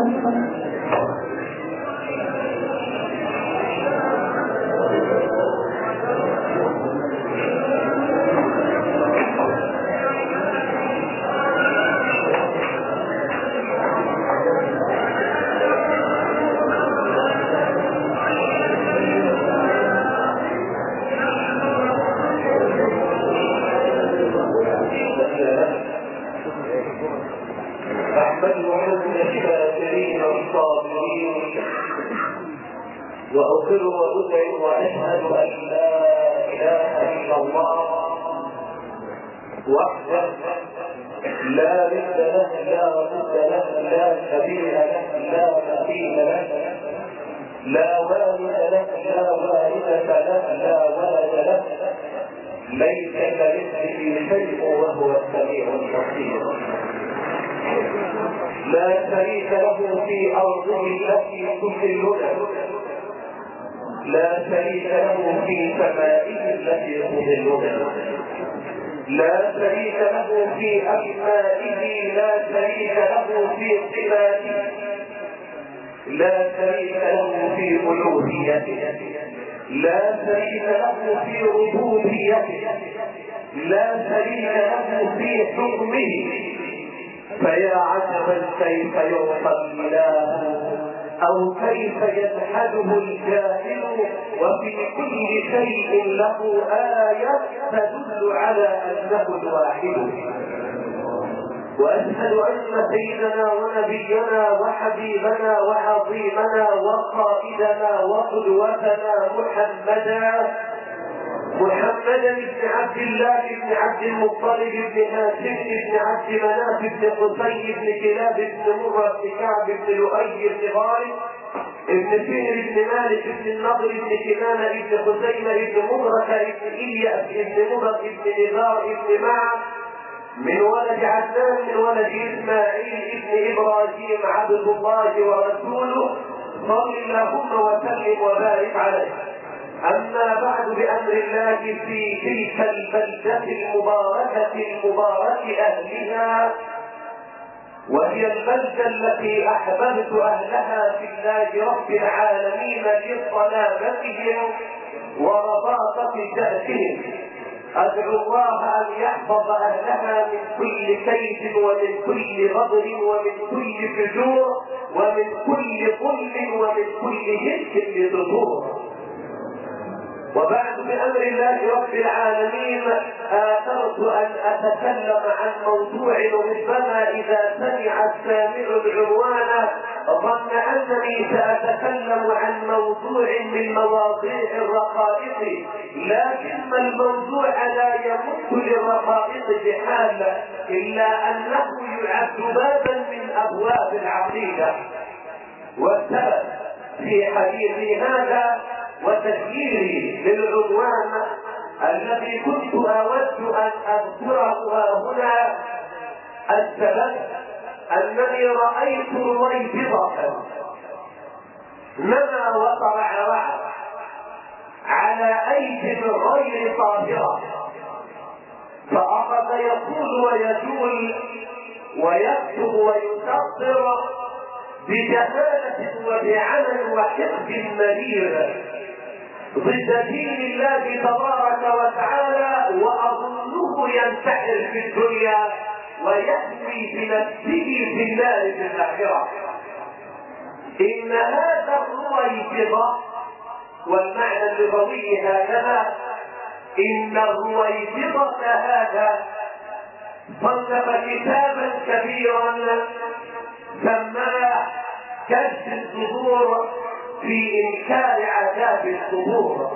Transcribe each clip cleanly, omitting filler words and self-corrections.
وأقر وأدعو وأشهد أن لا إله إلا الله وحده لا ند له لا ضد له لا شبيه له لا مثيل له لا والد له لا والدة له لا ولد له ليس كمثله شيء وهو السميع البصير لا شريك له في أرضه التي تذلنا لا شريك له في سمائه التي تظلنا لا شريك له في أسمائه لا شريك له في صفاته لا شريك له في ألوهيته لا شريك له في ربوبيته لا شريك له في حكمه فيا عجبا كيف يعصى الاله او كيف يجحده الجاهل وفي كل شيء له آية تدل على انه الواحد. واشهد ان سيدنا ونبينا وحبيبنا وعظيمنا وقائدنا وقدوتنا محمدا بن عبد الله بن عبد المطلب بن هاشم بن عبد مناف بن قصي بن كلاب بن مرة بن كعب بن لؤي بن غالب بن فهر بن مالك بن النضر بن كنانة بن خزيمة بن مدرك بن إلياس بن مدرك بن نزار بن معه من ولد عدنان من ولد إسماعيل بن إبراهيم عبد الله ورسوله صل اللهم وسلم وبارك عليه. أما بعد بأمر الله في تلك البلدة المباركة أهلها وهي البلدة التي أحببت أهلها في الله رب العالمين لصلابتهم ورباطة شأنهم أدعو الله أن يحفظ أهلها من كل كيد ومن كل غدر ومن كل فجور ومن كل ظلم ومن كل هلك لصدور. وبعد بأمر الله رب العالمين آثرت أن أتكلم عن موضوع ربما إذا سمع السامع العنوان ظن أنني سأتكلم عن موضوع من مواضيع الرقائق، لكن الموضوع لا يمت للرقائق بحال إلا أنه يعد بابا من أبواب العقيدة. والسبب في حديثي هذا وتسجيلي للعنوان الذي كنت أود أن أذكره هنا السبب أنني رأيت رويبضة نما وطرعرع على أيد غير طاهرة، فأخذ يقول ويجول ويكتب ويسطر بجهالة وبعمل وحقد مرير ضد دين الله تبارك وتعالى، وأظنه ينتحر في الدنيا ويهوي بنفسه في النار في الآخرة. إن هذا الرويبضة والمعنى اللغوي هكذا، إن الرويبضة هذا صنف كتابا كبيرا سماه كشف الصدور في إنكار عذاب القبور،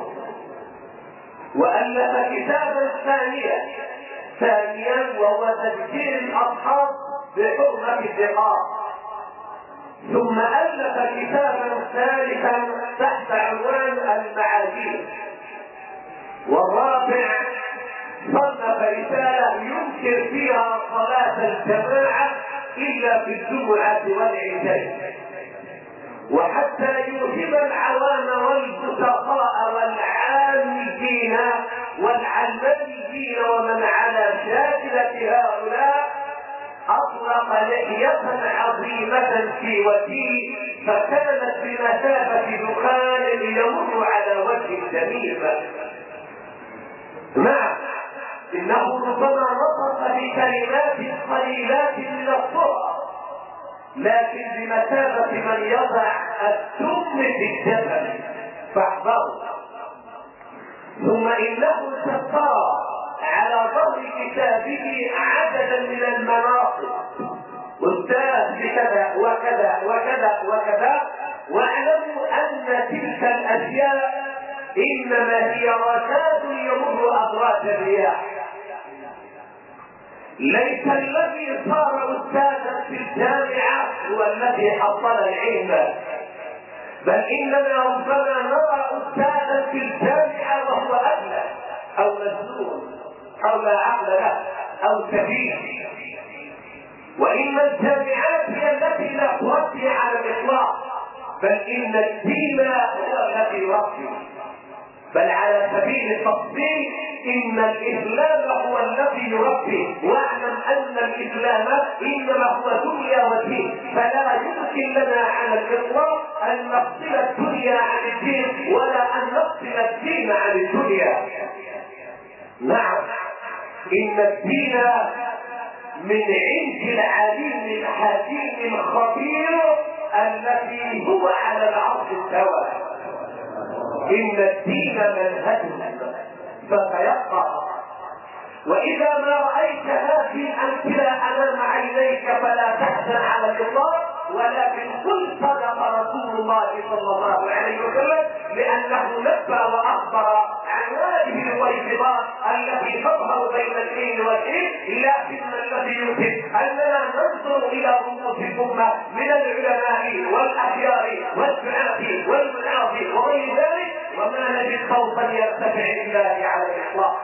وألف كتابا ثانيا وهو تذكير الأصحاب بحرمة الدقاء، ثم ألف كتابا ثالثا تحت عنوان المعاذير، والرابع صنف رسالة ينكر فيها صلاة الجماعة إلا في الجمعة والعيدين، وحتى يوهم العوام والفسقاء والعاميين والعلمانيين ومن على شاكلة هؤلاء اطلق لحية عظيمة في وجهه فكانت بمثابة دخان يمر على وجه الجميل. نعم، انه ربما نطق بكلمات قليلات من الصور، لكن بمثابة من يضع السم في الجبل فاحذروا. ثم انه سطر على ظهر كتابه عددا من المناصب، استاذ بكذا وكذا وكذا وكذا، واعلموا ان تلك الاشياء انما هي رشاد يمر ابراج الرياح. ليس الذي صار استاذا في الجامعه هو الذي حصل العلم، بل اننا ربما نرى استاذا في الجامعه وهو ابله او مجنون او لا عقل له او سفيه. وان الجامعات هي التي لا تربي على الاطلاق، بل ان الدين هو الذي يربي. بل على سبيل التفصيل ان الاسلام هو الذي يربي، واعلم ان الاسلام انما هو دنيا ودين، فلا يمكن لنا على الاطلاق ان نفصل الدنيا عن الدين ولا ان نفصل الدين عن الدنيا. نعم، ان الدين من عند العليم الحكيم الخبير الذي هو على العرش استوى. ان الدين منهج فسيبقى. واذا ما رايت هذه الامثله امام عينيك فلا تحزن على الاطلاق، ولكن قل صدق رسول الله صلى الله عليه وسلم، لانه نبه واخبر عن هذه الويبضات التي تظهر بين الحين والحين. لكن الذي يمكن اننا ننظر الى رؤوس الامه من العلماء والاخيار والدعاة والوعاظ وغير ذلك، وما نجد صوتا يرتفع لله على الاطلاق.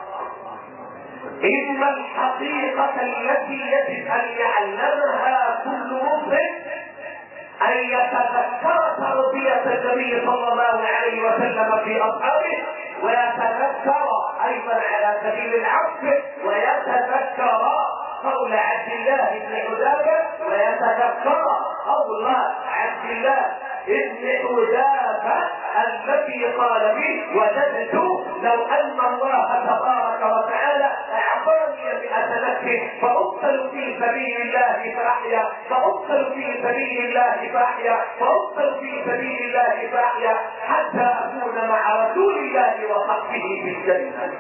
إن الحقيقة التي يجب أن يعلمها كل مسلم أن يتذكر تربية النبي صلى الله عليه وسلم في أصحابه، ويتذكر أيضا على سبيل العكس ويتذكر قول عبد الله بن حذافة، ويتذكر قول عبد الله بن حذافة الذي قال به: وجدت لو أن الله تبارك وتعالى أعطاني 100 نفس فأقتل في سبيل الله فأحيا، فأقتل في سبيل الله فأحيا، فأقتل في سبيل الله فأحيا، حتى أكون مع رسول الله وصحبه في الجنة.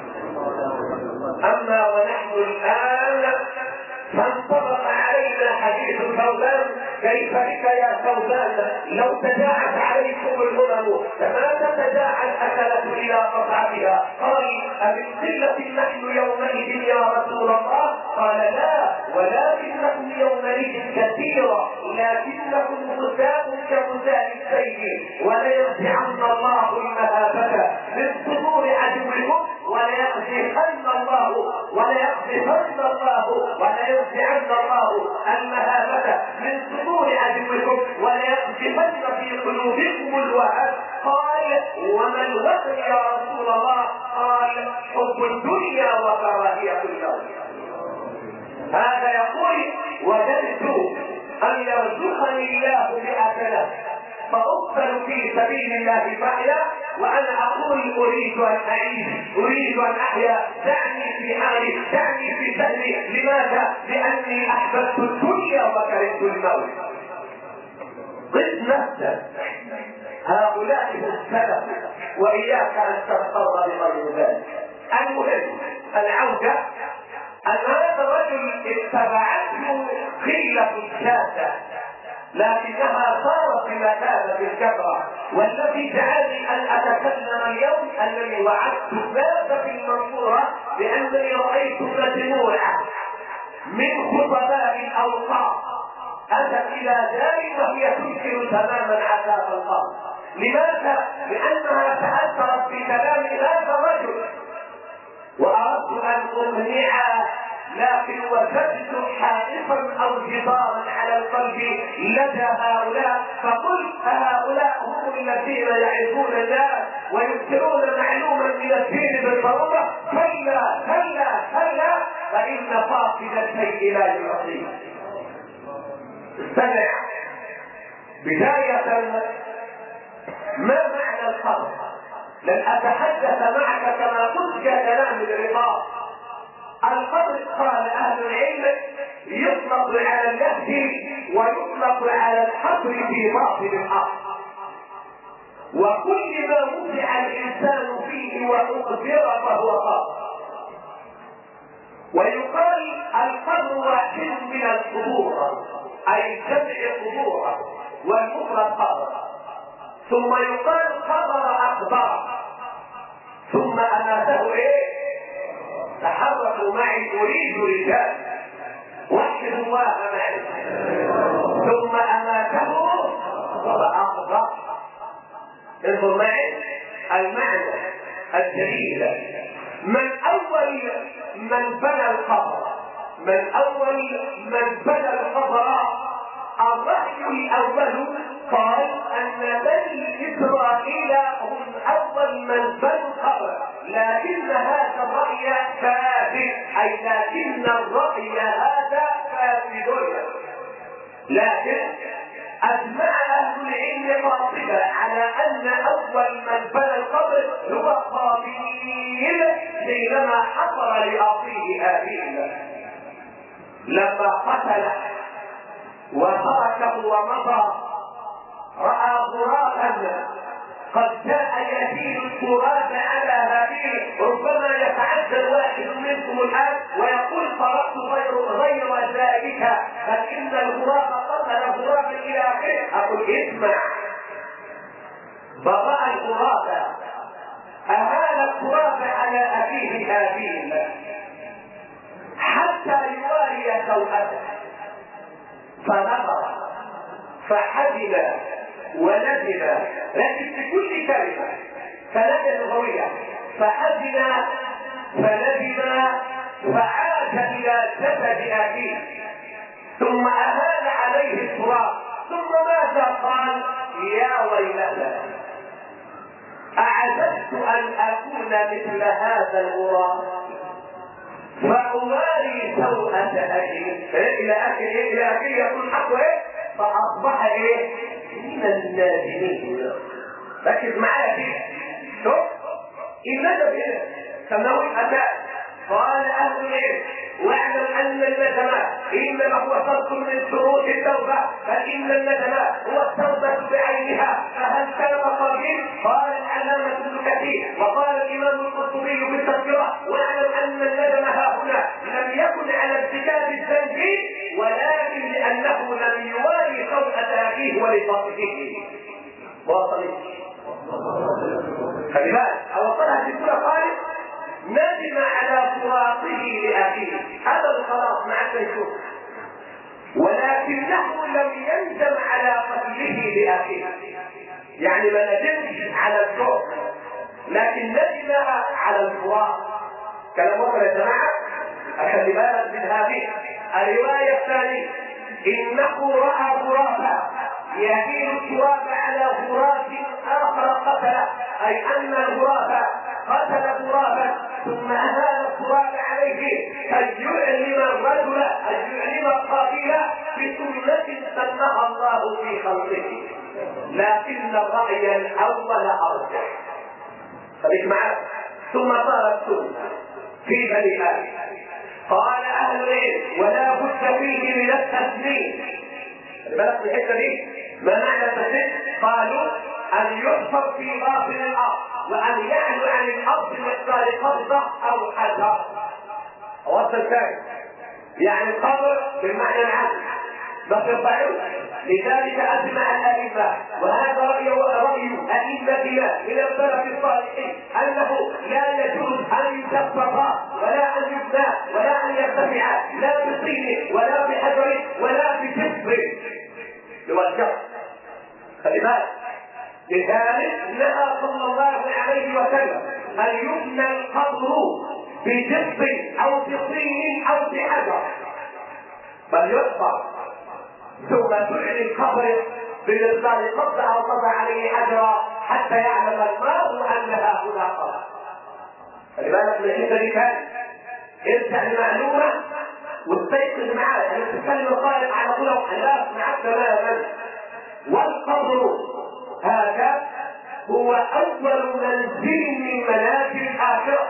أما ونحن الآن فانطبق علينا حديث ثوبان: كيف بك يا ثوبان لو تداعت عليكم الامم فما تتداعى الاكله الى قطعتها؟ قال: أمن قله نحن يومئذ يا رسول الله؟ قال: لا، ولكنكم يومئذ كثيرا، لكنكم غثاء كغثاء السيل، ولينزعن الله المهابه من صدور عدوكم، وليقذفن الله المهابة من صدور عدوكم، وليقذفن في قلوبكم الوهن. قال: وما الوهن يا رسول الله؟ قال: حب الدنيا وكراهية الموت. هذا يقول: وجدت أن يرزقني الله 100 نفس فأقتل في سبيل الله فأحيا، وأنا أقول: أريد أن أعيش، أريد أن أحيا، دعني في حالي، دعني في سهلي. لماذا؟ لأني أحببت الدنيا وكرهت الموت. قد نفسك، هؤلاء هم السلف، وإياك أن تغتر بغير ذلك. المهم العودة أن هذا الرجل اتبعته قلة شاذة، لكنها صارت بمثابة الكبرى. والذي جعلني أن أتكلم اليوم أنني وعدت الناس في المنصورة بأنني رأيت مجموعة من خطباء الأوقاف أتت إلى داري وهي تنكر تماما عذاب القبر. لماذا؟ لأنها تأثرت بكلام هذا الرجل، وأردت أن أقنعها، لكن وجدت حائطا أو جدارا على القلب لدى هؤلاء، فقلت: هؤلاء هم الذين يعرفون الناس وينكرون معلوما من الدين بالضرورة؟ كلا كلا كلا، فإن فاقد الشيء لا يعطيه. استمع بداية، ما معنى القبر؟ لن اتحدث معك كما قلت كلام الرضا. القبر قال اهل العلم يطلق على النفس ويطلق على الحفر في باطن الارض، وكل ما وضع الانسان فيه واقبر فهو قبر. ويقال القبر واحد من القبور، اي جمع قبور، والمفرد قبر. ثم يقال قبر اكبر، ثم اماته ايه؟ تحركوا معي اريد رجال وحد الله معي. ثم اماته فاخبر. انظر معي المعنى الجليل. من اول من بنى القبر، من اول من بنى القبر، الرأي الاول قال ان بني اسرائيل هم اول من بنوا القبر، لكن هذا الرأي فاسد، اي لكن الرأي هذا فاسد. لكن اجمع اهل العلم قاطبة على ان اول من بنى القبر هو قابيل حينما حفر لاخيه هابيل، لما قتله وتركه ومضى راى غرابا قد جاء يزيد التراب على هابيل. ربما يتعجل واحد منكم الان ويقول فرقت غير ذلك، بل ان الغراب قتل غرابا الى اخره. اقول اسمع، بضع الغراب اهان التراب على اخيه هابيل حتى يواري سوءته، فنظر فحزن وندم، لكن بكل كلمه كلمه لغويه، فحزن فندم فعاد الى جسد اخيه، ثم اهان عليه التراب، ثم ماذا قال؟ يا ويلتى اعجزت ان اكون مثل هذا الغراب فأواري سوءة أخي إلى آخره يقول حقه إيه؟ فأصبح إيه؟ من النادمين. ركز معايا فيه. شوف الندم هنا سموه الأساس. قال أهل العلم واعلم أن الندم إنما هو فرق من شروط التوبة، فإن الندم هو التوبة بعينها، فهل كان قابل؟ قال العلامة ابن كثير وقال الإمام القرطبي في التذكرة واعلم أن الندم هاهنا لم يكن على ارتكاب الذنب، ولكن لأنه لم يواري سوءة أخيه ولصاحبه. واصل خلي بالك أوصلها في كل قائد ندم على فراقه لأخيه، هذا خلاص مع التنشوف، ولكنه لم يندم على قتله لأخيه. يعني ما ندمش على الشوق، لكن ندم على الفراق. كلام واضح يا جماعة؟ خلي بالك من هذه الرواية الثانية، إنه رأى غرابا يهيل التراب على غراب آخر قتله، أي أن الغراب قتل غرابا ثم أهال التراب عليه كي يعلم الرجل، أن يعلم القاتل بسنة سنها الله في خلقه، لكن الرأي الأول أرجح. خليك معك. ثم صارت سنة في بني آدم. قال أهل العلم ولا بد فيه من التسليم. بالك الحته دي ما معنى التسليم؟ قالوا ان يحفر في باطن الارض وان يعلو عن الارض مقدار قبضه او حجر. اوصل ثاني يعني القبر بالمعنى العام ما ترفعوش. لذلك اجمع الائمه، وهذا راي ائمتنا من السلف الصالحين، انه لا يجوز ان يكفر ولا ان يبنى ولا ان يرتفع لا بطين ولا بحجر ولا بجسر يوجه. خلي بالك. لذلك نهى صلى الله عليه وسلم ان يبنى القبر بجسر او بطين او بحجر، بل يحفر ثم تعلي القبر بالإرسال قبض أو قضى عليه حجرا حتى يعلم المرء أنها هنا قبر. خلي بالك من الحته دي كان ارجع لمعلومه واستيقظ معاه، انا بتكلم الخالق على طول الاف معك تماما. والقبر هذا هو اول منزل من منازل الاخره.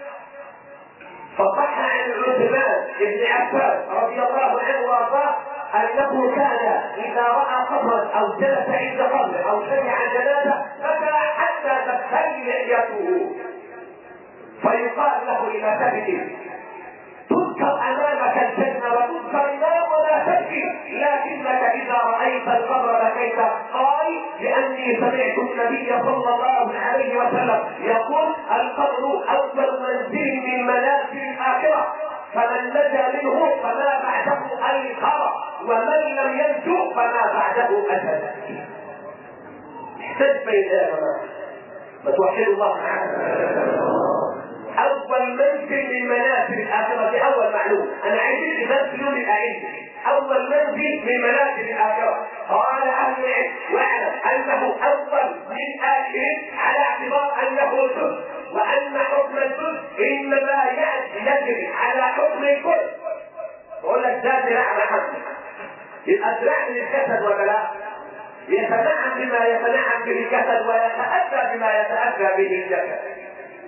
فصح عن عثمان بن عفان رضي الله عنه وارضاه انه كان اذا راى قبرا او جلس عند قبر او سمع جنازه بكى حتى تبتل لحيته، فيقال له الى ثبت تذكر امامك الجنه وتذكر النار ولا تبكي، لكنك اذا رايت القبر بكيت. قال لاني سمعت النبي صلى الله عليه وسلم يقول القبر اول منزل من منازل الاخره، فمن نجا منه فما بعده ايسر، ومن لم ينجو فما بعده اسد. احتج بين ما توحد الله تعالى. اول منزل من منازل الاخره، دي اول معلومه انا عايز تمثلوا لي عندي. اول منزل من منازل الاخره قال اهل العلم واعلم انه اول من اخر على اعتبار انه جزء، وان حكم الجزء انما يجري على حكم الكل. بقول لك ده ذراع محمد، يبقى ذراع للجسد ولا لا؟ يتنعم بما يتنعم به الجسد ويتأذى بما يتأذى به الجسد.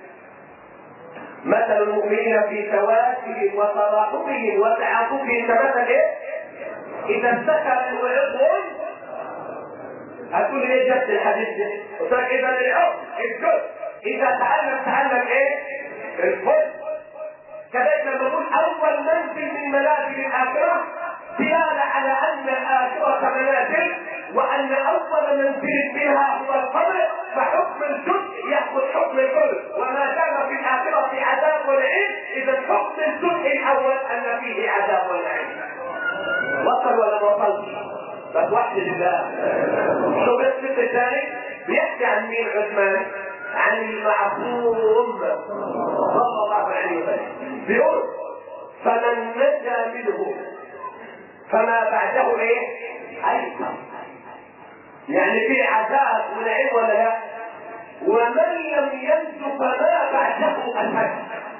مثل المؤمنين في توادهم وتراحمهم وتعاطفهم كمثل ايه؟ اذا اشتكى منه عضو، هتقول ايه جد الحديث ده؟ قلت لك اذا العضو الجزء اذا تعلم ايه؟ الكل. كذلك لما نقول اول منزل من منازل الاخره دلاله على ان الاخره منازل، وان اول منزل فيها هو القبر، فحكم الجزء ياخذ حكم الكل، وما دام في الاخره عذاب ونعيم اذا حكم الجزء الاول ان فيه عذاب ونعيم. وصل ولا ما وصلش؟ بس وحد لله. شو بس الثاني بيحكي عن مين عثمان؟ عن المعصوم صلى الله عليه وسلم. بيقول فمن نجا منه فما بعده ايه؟ ايسر. يعني في عذاب ونعيم ولا لا؟ ومن لم ينج فما بعده اسد.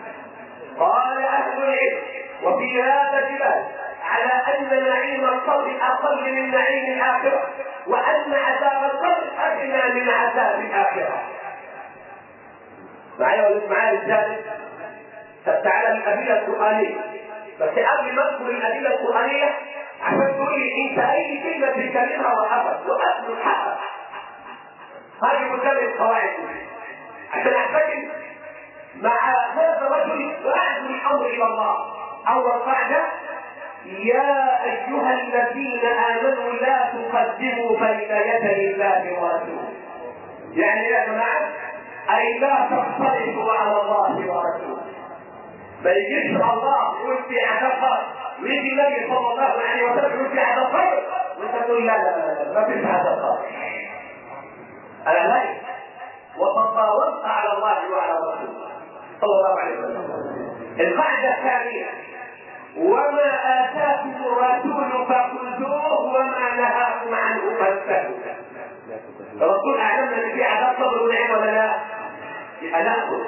قال اهل العلم وفي هذا دلالة على ان نعيم القبر اقل من نعيم الاخره، وان عذاب القبر ادنى من عذاب الاخره. معايا ولا مش معايا رجال؟ طب تعالى الادله القرانيه، بس قبل ما اذكر الادله القرانيه عشان تقول لي انت اي كلمه تتكلمها وقفت واصل الحق. هذه مسمى القواعد عشان احتكم مع هذا الرجل واعد الامر الى الله. اول قاعده يا ايها الذين امنوا لا تقدموا بين يدي الله ورسوله. يعني يا جماعه اي لا تختلفوا على الله ورسوله. ما يجيش الله يقول في عذاب، ويجي النبي صلى الله عليه وسلم يقول في عذاب قبر وانت تقول لا لا لا ما فيش عذاب قبر. انا لا وتطاولت على الله وعلى رسوله صلى الله عليه وسلم. القاعده الثانيه وما اتاكم الرسول فخذوه وما نهاكم عنه فانتهوا. الرسول اعلمنا ان في عذاب قبر ونعيم ولا لا؟ يبقى ناخذ.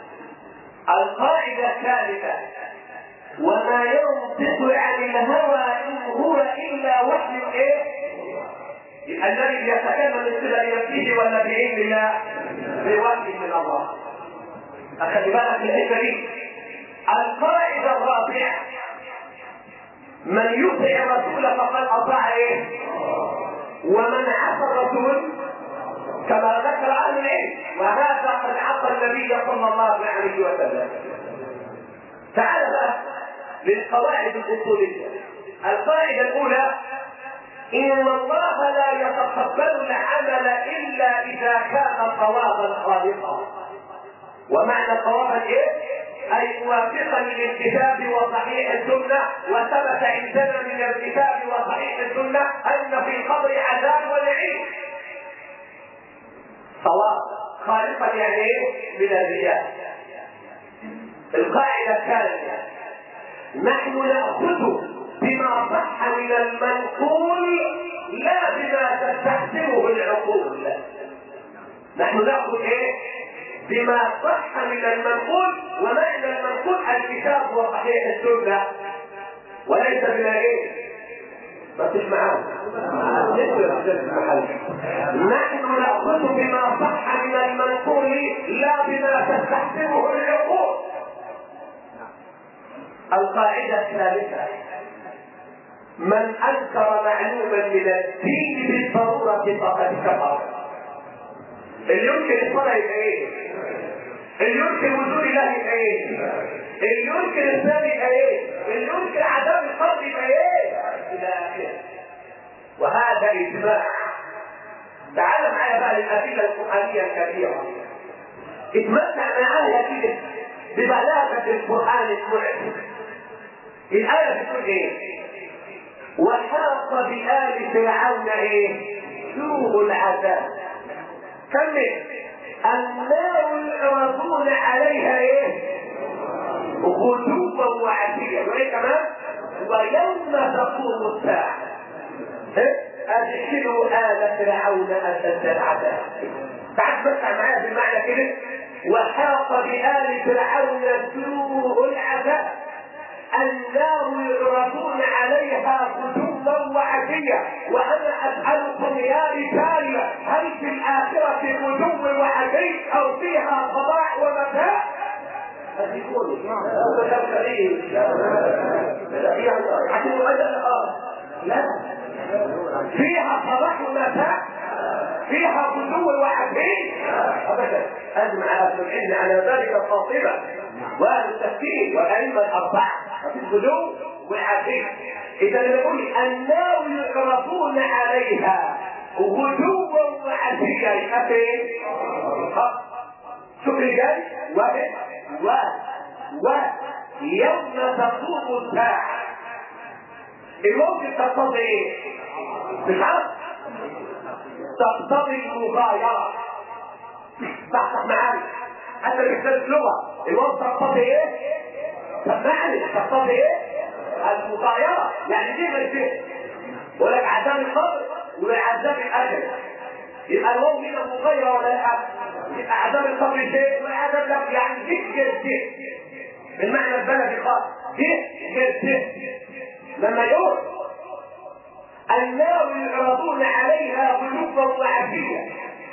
القاعده الثالثه وما ينطق عن الهوى ان هو الا وحي ايه؟ يبقى الذي يتكلم من قبل نفسه ولا بعلم الله؟ بوحي من الله. اخذ بالك من الحته دي. القاعده الرابعه من يطع الرسول فقد اطاع ايه؟ ومن عصى الرسول كما ذكر اهل العلم وهذا قد عصى النبي صلى الله عليه وسلم. تعال بقى للقواعد الاصوليه. القاعده الاولى ان الله لا يتقبل العمل الا اذا كان صوابا خالصا. ومعنى صوابا ايه؟ اي موافقا للكتاب وصحيح السنه، وثبت عندنا من الكتاب وصحيح السنه ان في القبر عذاب ونعيم. صواب خالصا يعني ايه؟ من الرياء. القاعده الثانيه نحن ناخذ بما صح من المنقول لا بما تستحسنه العقول. نحن ناخذ ايه؟ بما صح من المنقول، ومعنى المنقول الكتاب وصحيح السنه. وليس بما ايه؟ بس مش معانا. نحن نأخذ بما صح من المنقول لا بما تستحسنه العقول. القاعدة الثالثة: من أنكر معلوما من الدين بالضرورة فقد كفر. اللي ينكر الصلاة يبقى ايه؟ اللي ينكر وجود الله يبقى ايه؟ اللي ينكر الإسلام يبقى ايه؟ اللي ينكر عذاب القبر يبقى ايه؟ إلى آخره. وهذا إجماع. تعال معايا بقى للأدلة القرآنية الكبيرة. اتمتع معايا كده ببلاغة القرآن المعجز. الآية بتقول ايه؟ وحاق بآل فرعون ايه؟ سوء العذاب. كمل: النار يعرضون عليها ايه؟ غدوا وعشيا. وايه كمان؟ ويوم تقوم الساعة أدخلوا آل فرعون أشد العذاب. تعال تمتع معايا بالمعنى كده: وحاق بآل فرعون سوء العذاب. النار يعرضون عليها غدوا وعشيا. وانا اسالكم يا رجال: هل في الاخره غدو وعشي او فيها صباح ومساء؟ لا، فيها صباح ومساء، فيها غدو وعشي ابدا. اجمع اهل العلم على ذلك قاطبه، واهل التفكير والائمه الاربعه في الغدو والعشي. اذا نقول النار يعرضون عليها غدوا وعشيا. يبقى فين؟ شوف الجاي: يوم تقوم الساعه. الممكن تقتضي ايه؟ مش عارف. تقتضي المغايرة. صح معايا؟ حتى بيحتاج لغة. الوصف تقتضي ايه؟ سمعني. تقتضي ايه؟ المغايرة. يعني دي غير دي. بقول لك عذاب القبر وعذاب الأجل. يبقى الواو هنا مغايرة ولا لا؟ يبقى عذاب القبر شيء وعذاب الأجل يعني دي غير دي. بالمعنى البلدي خالص دي غير دي. لما يقول النار يعرضون عليها غدوا وعشيا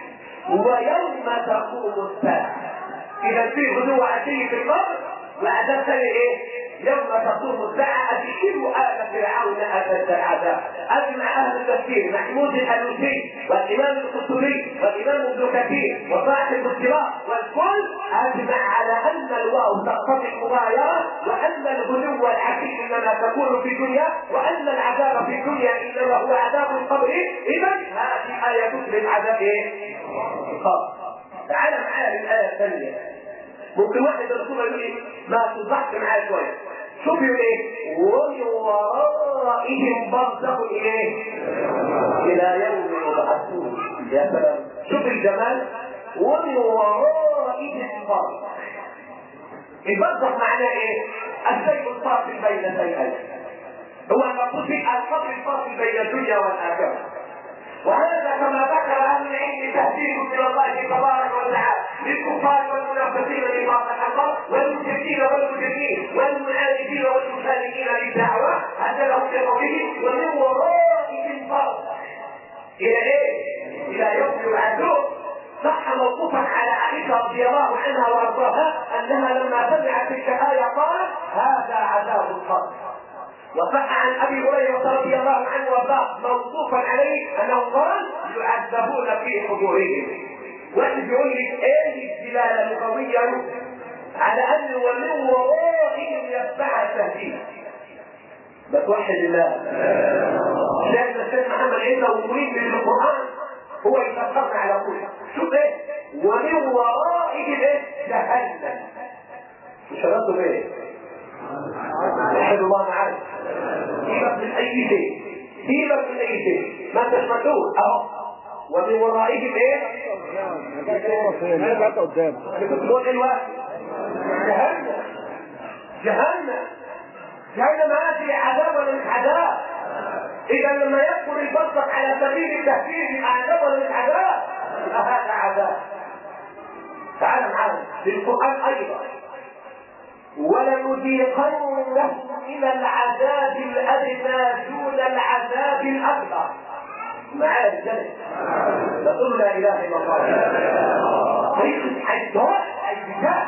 ويوم تقوم الساعة. إذا في غدو وعشي في القبر وعذاب ثاني إيه؟ يوم تقوم الساعة أدخلوا آل فرعون أشد العذاب. أجمع أهل التفسير محمود الألوسي والإمام القرطبي والإمام ابن كثير وصاحب الصراط والكل أجمع على أن الواو تقتضي المغايرة، وأن الغدو والعشي إنما تكون في الدنيا، وأن العذاب في الدنيا إنما هو عذاب القبر. إذا هذه آية تثبت عذاب إيه؟ القبر. تعال معايا للآية الثانية. ممكن واحد يقول لي ما توضحش معايا شويه. شوف يقول ايه؟ ومن ورائهم برزخ ايه؟ الى يوم يبعثون. يا سلام، شوف الجمال. ومن ورائهم برزخ. البرزخ معناه ايه؟ الشيء الفاصل بين شيئين. هو المقصود به الفصل الفاصل بين الدنيا والاخره. وهذا كما ذكر اهل العلم تهديد من الله تبارك وتعالى للكفار والمنافقين لبعض الحق والمشركين والمجرمين والمعاندين والمخالفين للدعوه حتى لهم بقوله ومن ورائهم برزخ الى ايه؟ الى يوم يبعثون. صح موقوفا على عائشه رضي الله عنها وارضاها انها لما سمعت تلك الايه قالت هذا عذاب القبر. وصح عن ابي هريره رضي الله عنه وارضاه موقوفا عليه انه قال يعذبون في قبورهم. واحد يقول لك ايه الدلاله اللغويه على ان ومن ورائهم يتبع التهديد؟ بتوحد الله. لان الشيخ محمد عنده مريد من القران هو يفكرنا على كل شوف ايه ومن ورائهم ايه؟ جهنم. مش هنطلب ايه؟ نحب الله معاك. سيبك من اي شيء، سيبك من اي شيء، ما انتش مسؤول. اهو ومن ورائهم ايه؟ بتقول الوقت جهنم. جهنم هذه عذاب ولا مش عذاب؟ اذا لما يذكر البرزخ على سبيل التهديد عذاب ولا مش عذاب؟ هذا عذاب. تعال معانا للقران ايضا ولنذيقنهم من العذاب الادنى دون العذاب الاكبر. معايا الجنة؟ نقول لا اله الا الله. طريقة الجواب الكتاب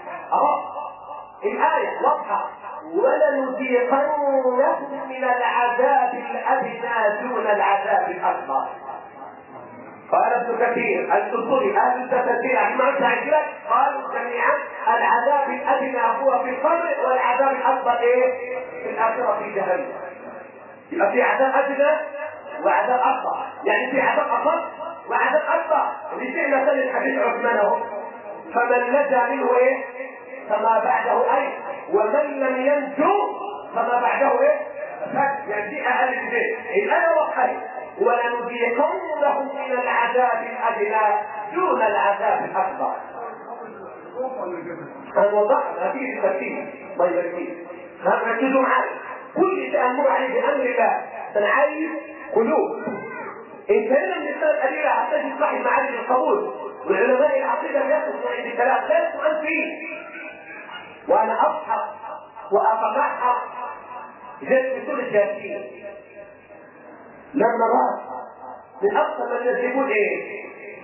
الآية واضحة. ولنذيقنهم من العذاب الادنى دون العذاب الاكبر. قال ابن كثير الدستوري اهل التفسير اجمعوا تعجيلا قالوا جميعا العذاب الادنى هو في القبر والعذاب الاكبر ايه؟ في الاخره في جهنم. يبقى في عذاب ادنى وعذاب اكبر، يعني في عذاب اخف وعذاب اكبر. لشيء مثل الحديث عثمان اهو، فمن نجا منه ايه؟ فما بعده ايه؟ ومن لم ينجو فما بعده ايه؟ يعني دي اقل من ايه؟ الايه وخير. ولنذيقنهم من العذاب الادنى دون العذاب الاكبر. الوضع هذه الترتيب الله يبارك فيك. ركزوا معايا، كل تامر عليه بامر الله تنعيش قلوب. ان كان من السنه القليله حتى تصلح معارج القبول، والعلماء العقيده بياخذوا عند الكلام لا سؤال فيه. وانا اضحك واتضحك زي كل الجاهلين لما راى من اكثر من يجيبون ايه؟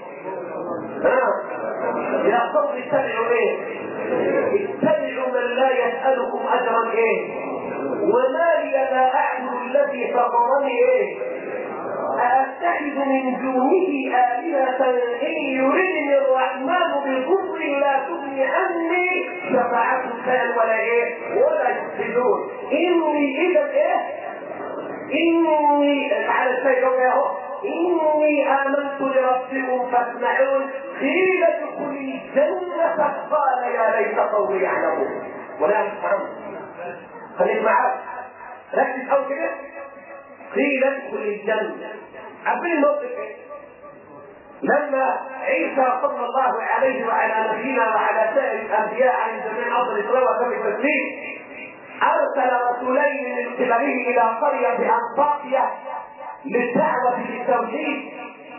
يا قوم اتبعوا ايه؟ اتبعوا من لا يسألكم اجرا ايه؟ وما لي لا اعبد الذي فطرني ايه؟ أأتخذ من دونه آلهة إن يردني الرحمن بضر لا تغني عني شفاعتهم شيئا ولا ايه؟ ولا يفسدون. إني إذا ايه؟ إني على الشيء اهو، إني آمنت لربكم فاسمعون. قيل ادخل الجنة قال يا ليت قومي يعلمون. ولا تفهم، خليك معاك ركز أو كده. قيل ادخل الجنة. عارفين الموقف ايه؟ لما عيسى صلى الله عليه وعلى نبينا وعلى سائر الأنبياء عن جميع أفضل الصلاة وأتم التسليم أرسل رسولين من قبله إلى قرية بأنطاكيا للدعوة للتوحيد.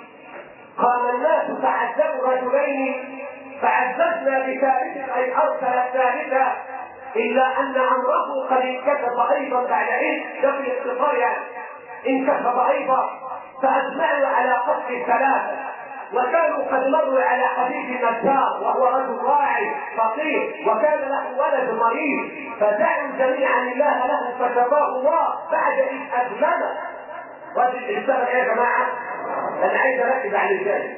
قال الناس تعذبوا رجلين فعززنا بثالث أي أرسل الثالثة، إلا أن أمره قد انكشف أيضا بعد إيه؟ في الاختصار يعني انكشف أيضا، فأجمعوا على قتل ثلاثة. وكانوا قد مروا على حديث النجار وهو رجل راعي فقير وكان له ولد مريض، فدعوا جميعا الله له فشفاه الله بعد إذ أسلم. رجل اشتغل ايه يا جماعة؟ أنا عايز أركز على الجانب.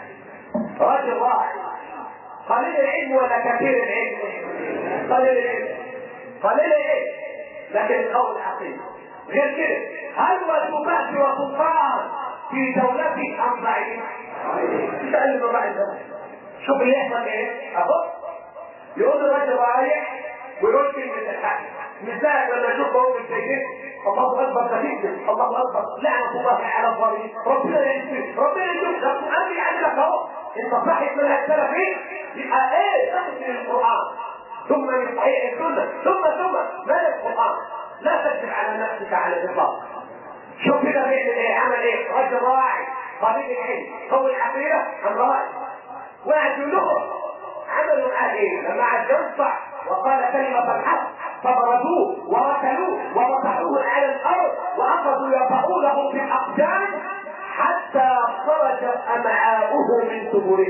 رجل راعي قليل العلم ولا كثير العلم؟ قليل العلم. قليل العلم لكن القول العقيم غير كده. هل وجوبات وسلطان في دولته أم ضعيف؟ تسأل الراعي ده شوف اللي يحصل ايه؟ أهو يقول الراجل رايح ويقول كلمة الحق. مثال لما اشوف هو بالسيدين الله اكبر كثير الله اكبر لعنة الله على الظالمين ربنا ينسي ربنا ينسي. لو تؤمن عندك اهو انت صاحب من السلفين يبقى ايه؟ تأتي القرآن ثم من صحيح السنة ثم ماذا القرآن؟ لا تكذب على نفسك على الاطلاق. شوف كده بيعمل ايه؟ عمل ايه؟ رجل راعي قليل العلم قوي العقيدة عن راعي واحد لهم عملوا معاه ايه؟ لما عاد ينصح وقال كلمة الحق فبردوه وركلوه ومسحوه على الارض واخذوا يطؤونه في الاقدام حتى خرجت امعاؤه من ثبوره.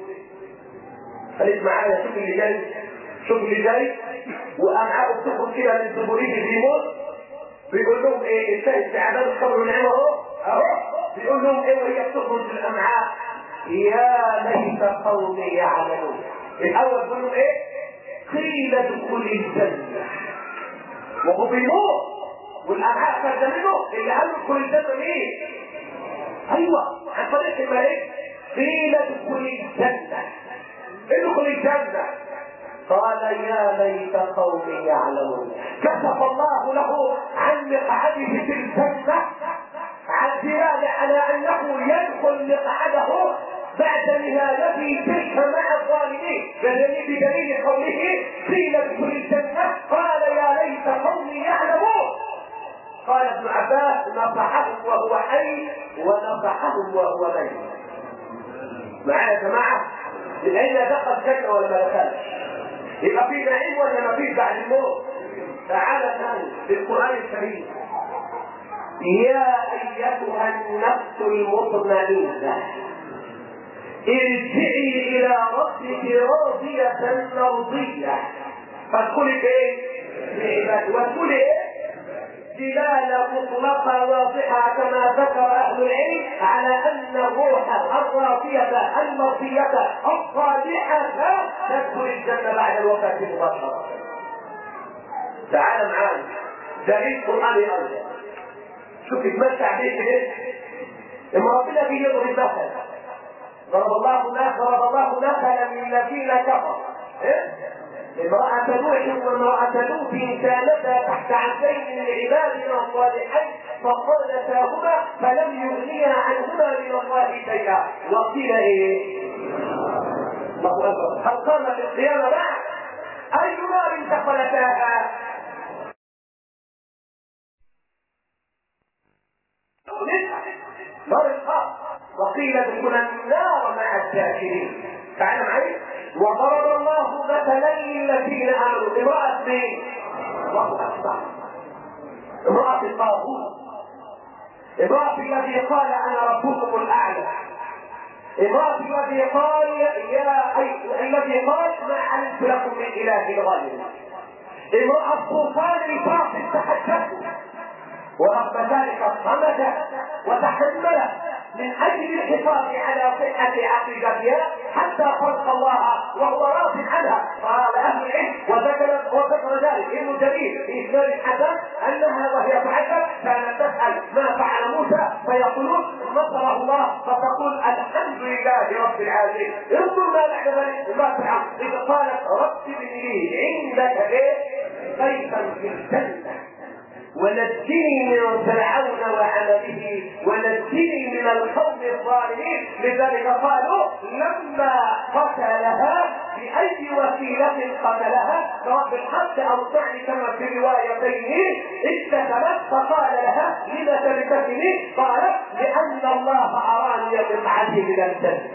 خليك معايا شوف اللي جاي، شوف اللي جاي وامعاؤه بتخرج كده من ثبوره بيموت. بيقول لهم ايه؟ انتهت سعادات الصبر ونعمه اهو بيقول لهم ايه وهي بتخرج في الامعاء؟ يا ليت قومي يعلمون. الاول بيقول لهم ايه؟ قيل ادخل الجنه وهو بيموت والامعاء خارجه منه. اللي قال ادخل الجنه مين؟ ايوه عن طريق الملك. قيل ادخل الجنه ادخل الجنه قال يا ليت قومي يعلمون. كشف الله له عن مقعده في الجنه عن دلاله على انه يدخل مقعده بعد نهايته تلك مع الظالمين بدليل قوله قيل ادخل الجنه قال يا ليت قومي يعلمون. قال ابن عباس نصحهم وهو حي ونصحهم وهو ميت. معايا يا جماعه؟ العلم دخل الجنه ولا ما دخلش؟ يبقى في نعيم ولا ما فيش بعد الموت؟ تعالى ثاني في القرآن الكريم: يا أيتها النفس المطمئنة ارجعي إلى ربك راضية مرضية فادخلي في عبادي وادخلي دلالة مطلقة واضحة كما ذكر أهل العلم على أن الروح الراضية المرضية الصالحة تدخل الجنة بعد الوفاة مباشرة. تعال معانا دليل قرآني أرجع. شوف تتمتع بيه كده. اما ربنا بيضرب مثل ضرب الله مثلا للذين كفروا امرأة نوح وامرأة لوط كانتا تحت عبدين من عبادنا الصالحين فخانتاهما فلم يغنيا عنهما من الله شيئا وقيل الله اكبر هل قامت القيامة بعد؟ أي نار دخلتاها؟ نار الخاص وقيل ادخلا النار مع الكافرين. تعالى معي. وضرب الله مثلا للذين امنوا امرأة مين؟ الله اكبر امرأة الطاغوت امرأة الذي قال انا ربكم الاعلى امرأة الذي قال الذي قال ما علمت لكم من اله غيري امرأة طوفان الفاصل تحدثوا ورغم ذلك صمت وتحمل من اجل الحفاظ على صحة عقيدتها حتى خلق الله وهو راض عنها. قال اهل العلم وذكر ذلك ابن جرير في اسناد الحسن انها وهي تعذب كانت تسأل ما فعل موسى فيقولون نصره الله فتقول الحمد لله رب العالمين. انظر ما بعد ذلك ما فعل اذا قالت رب ابن لي عندك بيتا في الجنة ونجني من فرعون وعمله ونجني من القوم الظالمين. لذلك قالوا لما قتلها بأي وسيلة قتلها سواء بالحق أو الطعن كما في روايتين اتكلت فقال لها لما تبتسمي؟ قالت لأن الله أراني بقعتي من الجنة.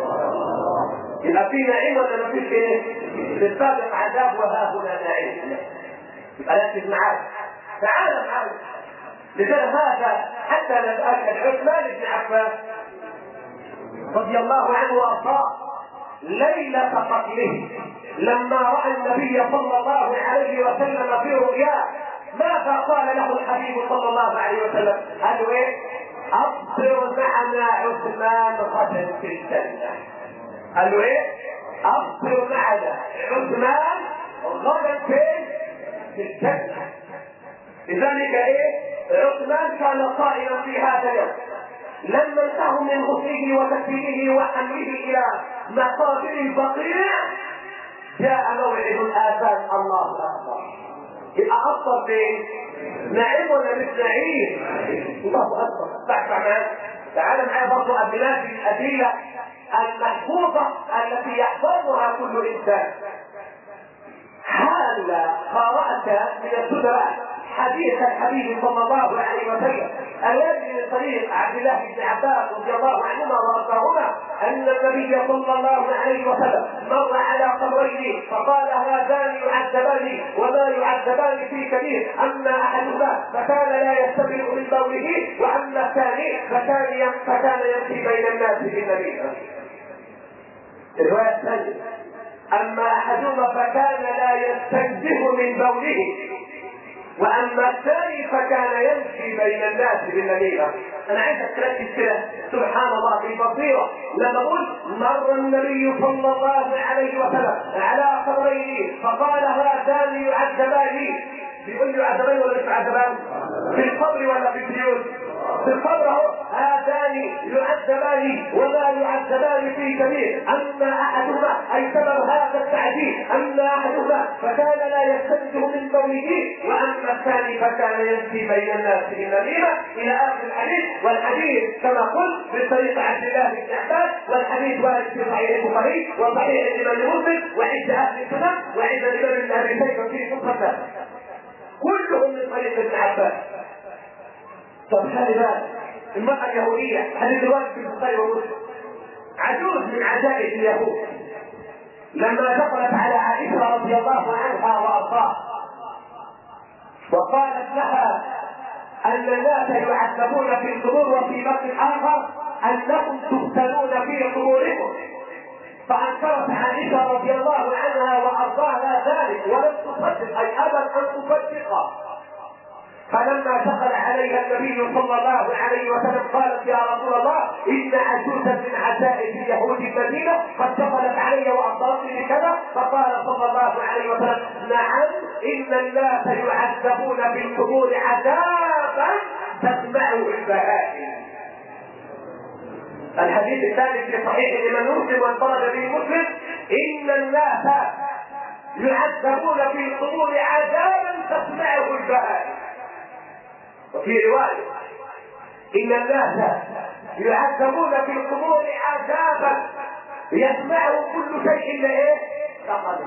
يبقى في نعيم ولا ما فيش ايه؟ بالسابق عذاب وها هنا نعيم. يبقى ركز معاك. تعال معانا. لذلك هذا حتى نتأكد عثمان بن عفان رضي الله عنه وارضاه ليلة قتله لما رأى النبي صلى الله عليه وسلم في رؤياه ماذا قال له الحبيب صلى الله عليه وسلم؟ قالوا ايه؟ أبصر معنا عثمان غدا في الجنة. قالوا ايه؟ أبصر معنا عثمان غدا في الجنة. لذلك عثمان كان قائما في هذا اليوم لما انتهوا من غسله وتكفيره وحمله الى مقابر البقيع جاء موعد الاذان الله اكبر. يبقى افضل بين نعيم ولا مش نعيم؟ الله اكبر. تعال معايا برضه ابنات الادله المحفوظه التي يحفظها كل انسان. هل قرأت من السدراء حديث الحبيب صلى الله عليه وسلم الذي من طريق عبد الله بن عباس رضي الله عنهما وارضاهما ان النبي صلى الله عليه وسلم مر على قبرين فقال هذان يعذبان وما يعذبان في كبير اما احدهما فكان لا يستبرئ من بوله واما الثاني فكان يمشي بين الناس بالنبي. الروايه الثانيه اما احدهما فكان لا يستنزه من بوله واما الثاني فكان يمشي بين الناس بالنميمه. انا عايزك تركز كده سبحان الله في بصيره لما اقول مر النبي صلى الله عليه وسلم على قبرين فقال هذان يعذبان. بيقول يعذبان ولا مش يعذبان؟ في القبر ولا في البيوت؟ في القبر اهو هذان يعذبان وما يعذبان في كبير اما احدهما اي سبب هذا التعذيب اما احدهما فكان لا يستنزه من بوله واما الثاني فكان يمشي بين الناس بالنميمه الى اخر الحديث. والحديث كما قلت بطريق عبد الله بن عباس والحديث وارد في صحيح البخاري وصحيح الامام مسلم وعند اهل السنن وعند الامام ابن ابي شيبه في مسند كلهم من طريق ابن عباس. طب خلي بالك المرأة اليهودية هذه دلوقتي في البخاري ومسلم عجوز من عجائز اليهود لما دخلت على عائشة رضي الله عنها وأرضاها وقالت لها أن الناس يعذبون في القبور، وفي لفظ آخر أنكم تفتنون في قبوركم، فأنكرت عائشة رضي الله عنها وأرضاها ذلك ولم تصدق، أي أبت أن تصدق. فلما دخل عليها النبي صلى الله عليه وسلم قالت يا رسول الله إن عجوزا من عجائز يهود المدينة قد دخلت علي وأخبرتني بكذا، فقال صلى الله عليه وسلم نعم إن الناس يعذبون في القبور عذابا تسمعه البهائم. الحديث الثالث في صحيح الإمام مسلم وانفرد به مسلم إن الناس يعذبون في القبور عذابا تسمعه البهائم. وفي رواية إن الناس يعذبون في القبور عذابا يسمعه كل شيء إلا إيه؟ فقط.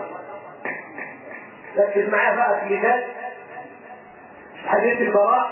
ركز معاه بقى في ذلك حديث البراء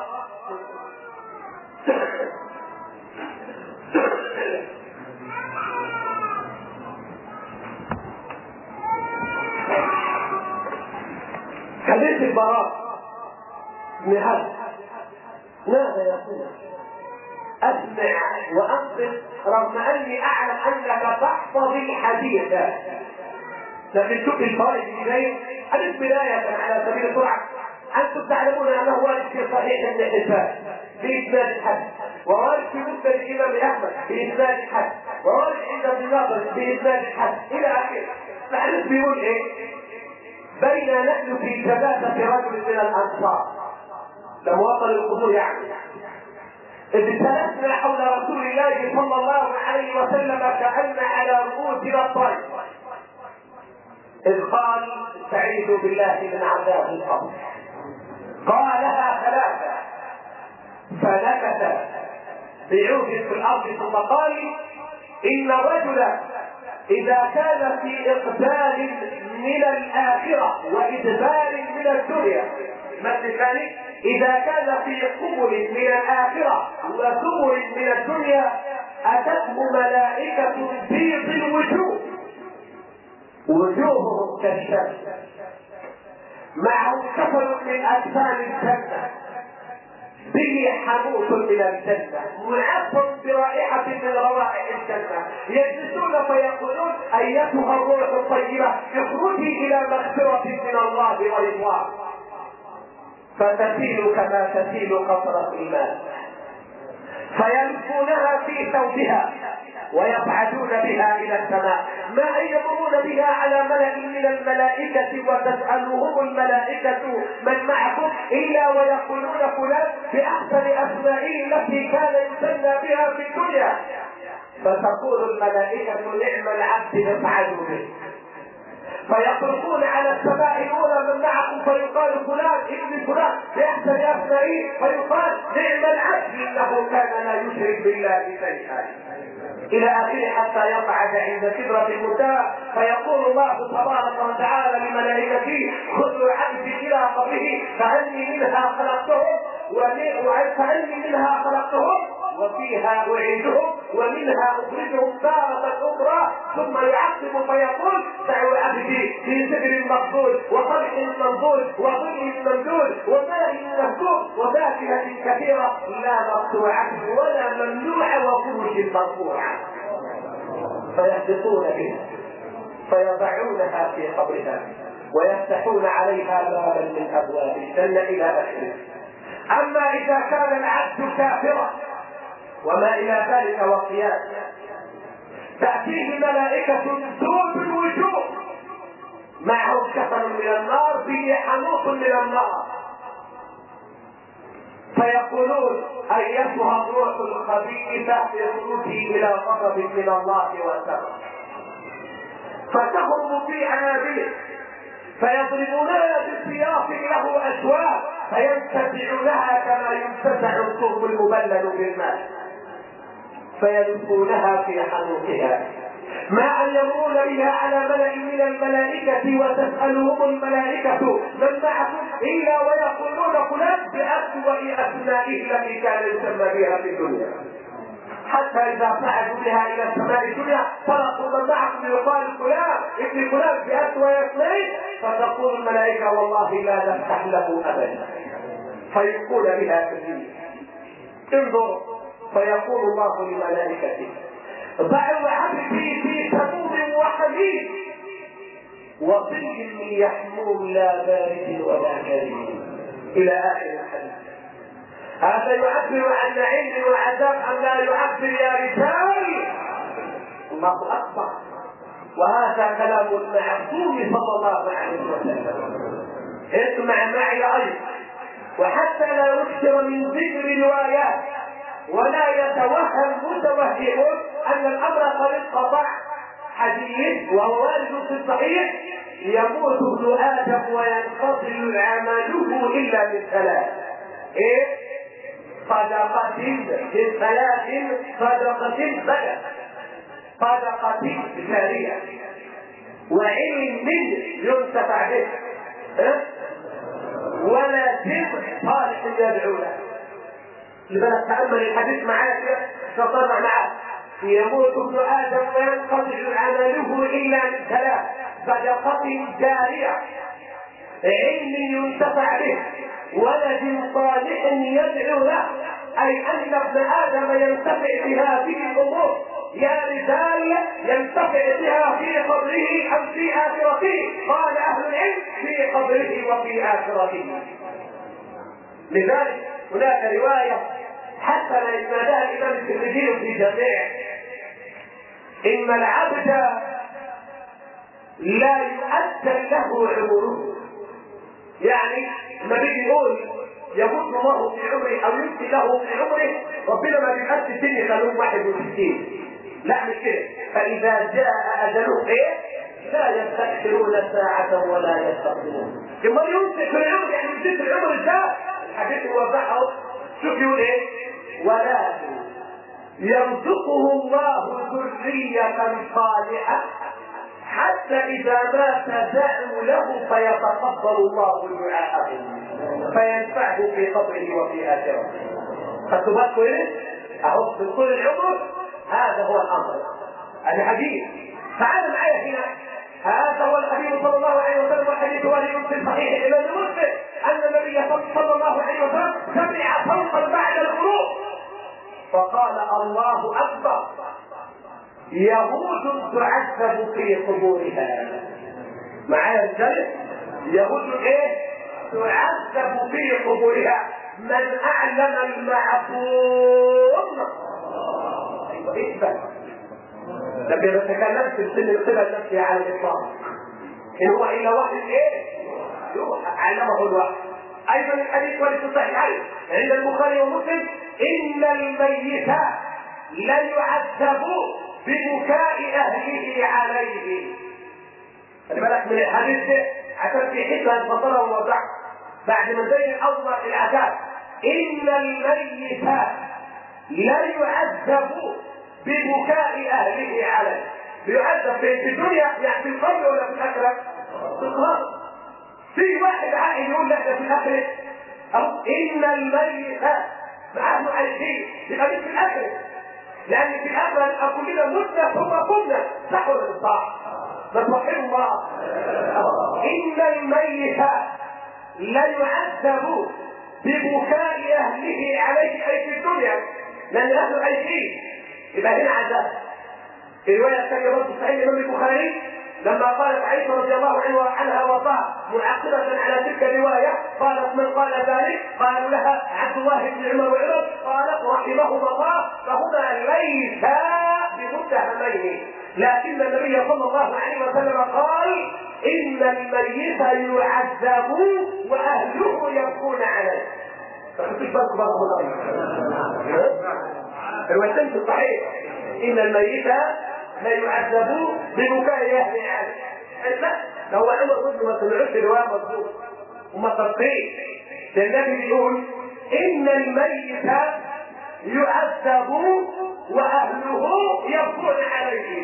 حديث البراء بن عازب ماذا يقول؟ اسمع وانصت رغم اني اعلم انك تحفظ الحديث، لكن شوف الفوائد البدايه. حديث بدايه على سبيل السرعه، انتم تعلمون انه وارد في صحيح ابن حبان باسناد الحديث، ووارد في مسند الامام احمد باسناد الحديث، ووارد عند ابن ناظر باسناد الحديث الى اخره. الحديث بيقول ايه؟ بين نحن في جنازه رجل من الانصار لما وصل القبور يعني، إذ جلسنا حول رسول الله صلى الله عليه وسلم كأن على رؤوسنا الطير، إذ قال استعيذوا بالله من عذاب القبر، قالها ثلاثة فنكت بعود في الأرض ثم قال إن الرجل إذا كان في إقبال من الآخرة وإدبار من الدنيا، مثل ذلك إذا كان في قبل من الآخرة وزبر من الدنيا أتته ملائكة بيض الوجوه وجوههم كالشمس معهم كفن من أجسام الجنة به حنوط من الجنة معطر برائحة من روائح الجنة، يجلسون فيقولون أيتها الروح الطيبة اخرجي إلى مغفرة من الله ورضوان، فتسيل كما تسيل قطرة الماء، فيلفونها في ثوبها ويصعدون بها الى السماء، ما يمرون بها على ملأ من الملائكة وتسألهم الملائكة من معكم الا ويقولون فلان باحسن اسمائه التي كان يسمى بها في الدنيا، فتقول الملائكة نعم العبد يصعد به، فيطرقون على السماء الاولى من معكم فيقال فلان ابن فلان باحسن اسمائه، فيقال نعم العبد انه كان لا يشرك بالله شيئا الى اخره، حتى يصعد عند سدرة المنتهى فيقول الله تبارك وتعالى لملائكته خذوا عبدي الى قبره فاني منها خلقتهم وفيها أعيدهم ومنها أخرجهم تارة أخرى، ثم يعقب فيقول دعوا عبدي في سدر مقبول وطلح منضود وظل ممدود وماء مسكوب وفاكهة كثيرة لا مقطوعة ولا ممنوعة وفرش مرفوعة، فيهبطون بها فيضعونها في قبرها ويفتحون عليها بابا من أبواب الجنة إلى آخره. أما إذا كان العبد كافرا وما إلى ذلك وقياس، تأتيه ملائكة سود الوجوه معهم كفن من النار به حنوط من النار، فيقولون أيتها الروح الخبيثة اخرجي إلى غضب من الله وسخط، فتهرب في عنابله فيضربونها بسياط له أشواك فينتزعونها كما ينتزع الثوب المبلل بالماء، فيلقونها في حنوتها ما أن يمرون بها على ملأ من الملائكة وتسألهم الملائكة من معكم إلا ويقولون فلان بأسوأ أسمائه التي كان يسمى بها في الدنيا، حتى اذا صعدوا بها الى السماء الدنيا فرقوا من معهم يقال فلان ابن فلان بأسوأ اثنين، فتقول الملائكه والله لا نفتح له ابدا، فيلقون بها في الدنيا. انظر، فيقول الله لملائكته ضعوا عبدي في سموم وحميم وظل من يحموم لا بارد ولا كريم الى اخر الحديث. هذا يعبر عن نعيم وعذاب ام لا يعبر يا رجال؟ الله اكبر. وهذا كلام المعصوم صلى الله عليه وسلم. اسمع معي ايضا، وحتى لا يكثر من ذكر روايات ولا يتوهم متوهمون ان الامر قد انقطع. حديث وهو وارد في الصحيح: يموت ابن ادم وينقضي عمله الا من ثلاث. ايه؟ صدقة من ثلاث، صدقة جارية، وعلم ينتفع به، ولد صالح يدعو له. لذلك تأمل الحديث معاك تطلع معه: يموت ابن آدم وينقطع عمله إلا من ثلاث: صدقة جارية، علم ينتفع به، ولد صالح يدعو له. أي أن ابن آدم ينتفع بهذه الأمور يا رجال، ينتفع بها في قبره أم في آخرته. قال أهل العلم: في قبره وفي آخرته. لذلك هناك رواية حسنة إسنادها الإمام الترمذي في جامعه: إن العبد لا يؤجل له عمره. يعني ما بيجي يقول يموت الله في عمره او يمشي له في عمره، ربنا ما بيبقاش الدنيا خلوه 61، لا مش كده. فاذا جاء اجله ايه؟ لا يستأخرون ساعة ولا يستقدمون. لما يمسك في العمر يعني يمسك في العمر ازاي؟ الحديث يوضحه. شوف يقول ايه؟ ولا يرزقه الله ذرية صالحة حتى إذا مات دعوا له فيتقبل الله دعاءهم فينفعه في قبره وفي آخرته. فتبقوا إيه؟ أهو في طول العمر. هذا هو الأمر الحديث. تعال معي هنا. هذا هو الحديث صلى الله عليه وسلم، والحديث وارد في صحيح الإمام مسلم أن النبي صلى الله عليه وسلم سمع صوتا بعد الغروب فقال: الله أكبر، يهود تعذب في قبورها. معايا الجلد؟ يهود ايه؟ تعذب في قبورها. من اعلم المعصوم اثبت. لكن ما تكلمت في سن القبل النفسي على الاطلاق، ان هو الا واحد ايه؟ يوحى، علمه الوحي. ايضا الحديث ولد الصحيحين عند البخاري ومسلم: ان الميت لا يعذب ببكاء اهله عليه. خلي بالك من الحديث ده عشان في حته الفطره والوضع بعد ما زين اول العذاب: ان الميت لا يعذب ببكاء اهله عليه. بيعذب في الدنيا يعني في القبر ولا في الاخره؟ في القبر. في واحد عاقل يقول لك ده في الاخره، او ان الميت معه عايشين، يبقى مش في الاخره، لأن في الآخرة نبقى كلنا متنا ثم قمنا. صح ولا مش صح؟ ما توحدوا الله. إن الميت لا يعذب ببكاء أهله عليه أي في الدنيا، لأن أهله عايشين، يبقى هنا عذاب. الرواية الثانية برضه صحيح الإمام البخاري لما قالت عائشة رضي الله عنها وارضاها معقبة على تلك الرواية قالت: من قال ذلك؟ قالوا لها: عبد الله بن عمر وعمر. قالت رحمهما الله: فهما ليس بمتهمين، لكن النبي صلى الله عليه وسلم قال: إن الميت يعذب وأهله يبكون عليه. فكنتش بالكم بقى الروايتين في الصحيح: إن الميت لا يعذب ببكاء اهله عليه. لا، لو عمر وابنه ما سمعوش الروايه مظبوط وما تصدقش. النبي بيقول: ان الميت يعذب واهله يبكون عليه.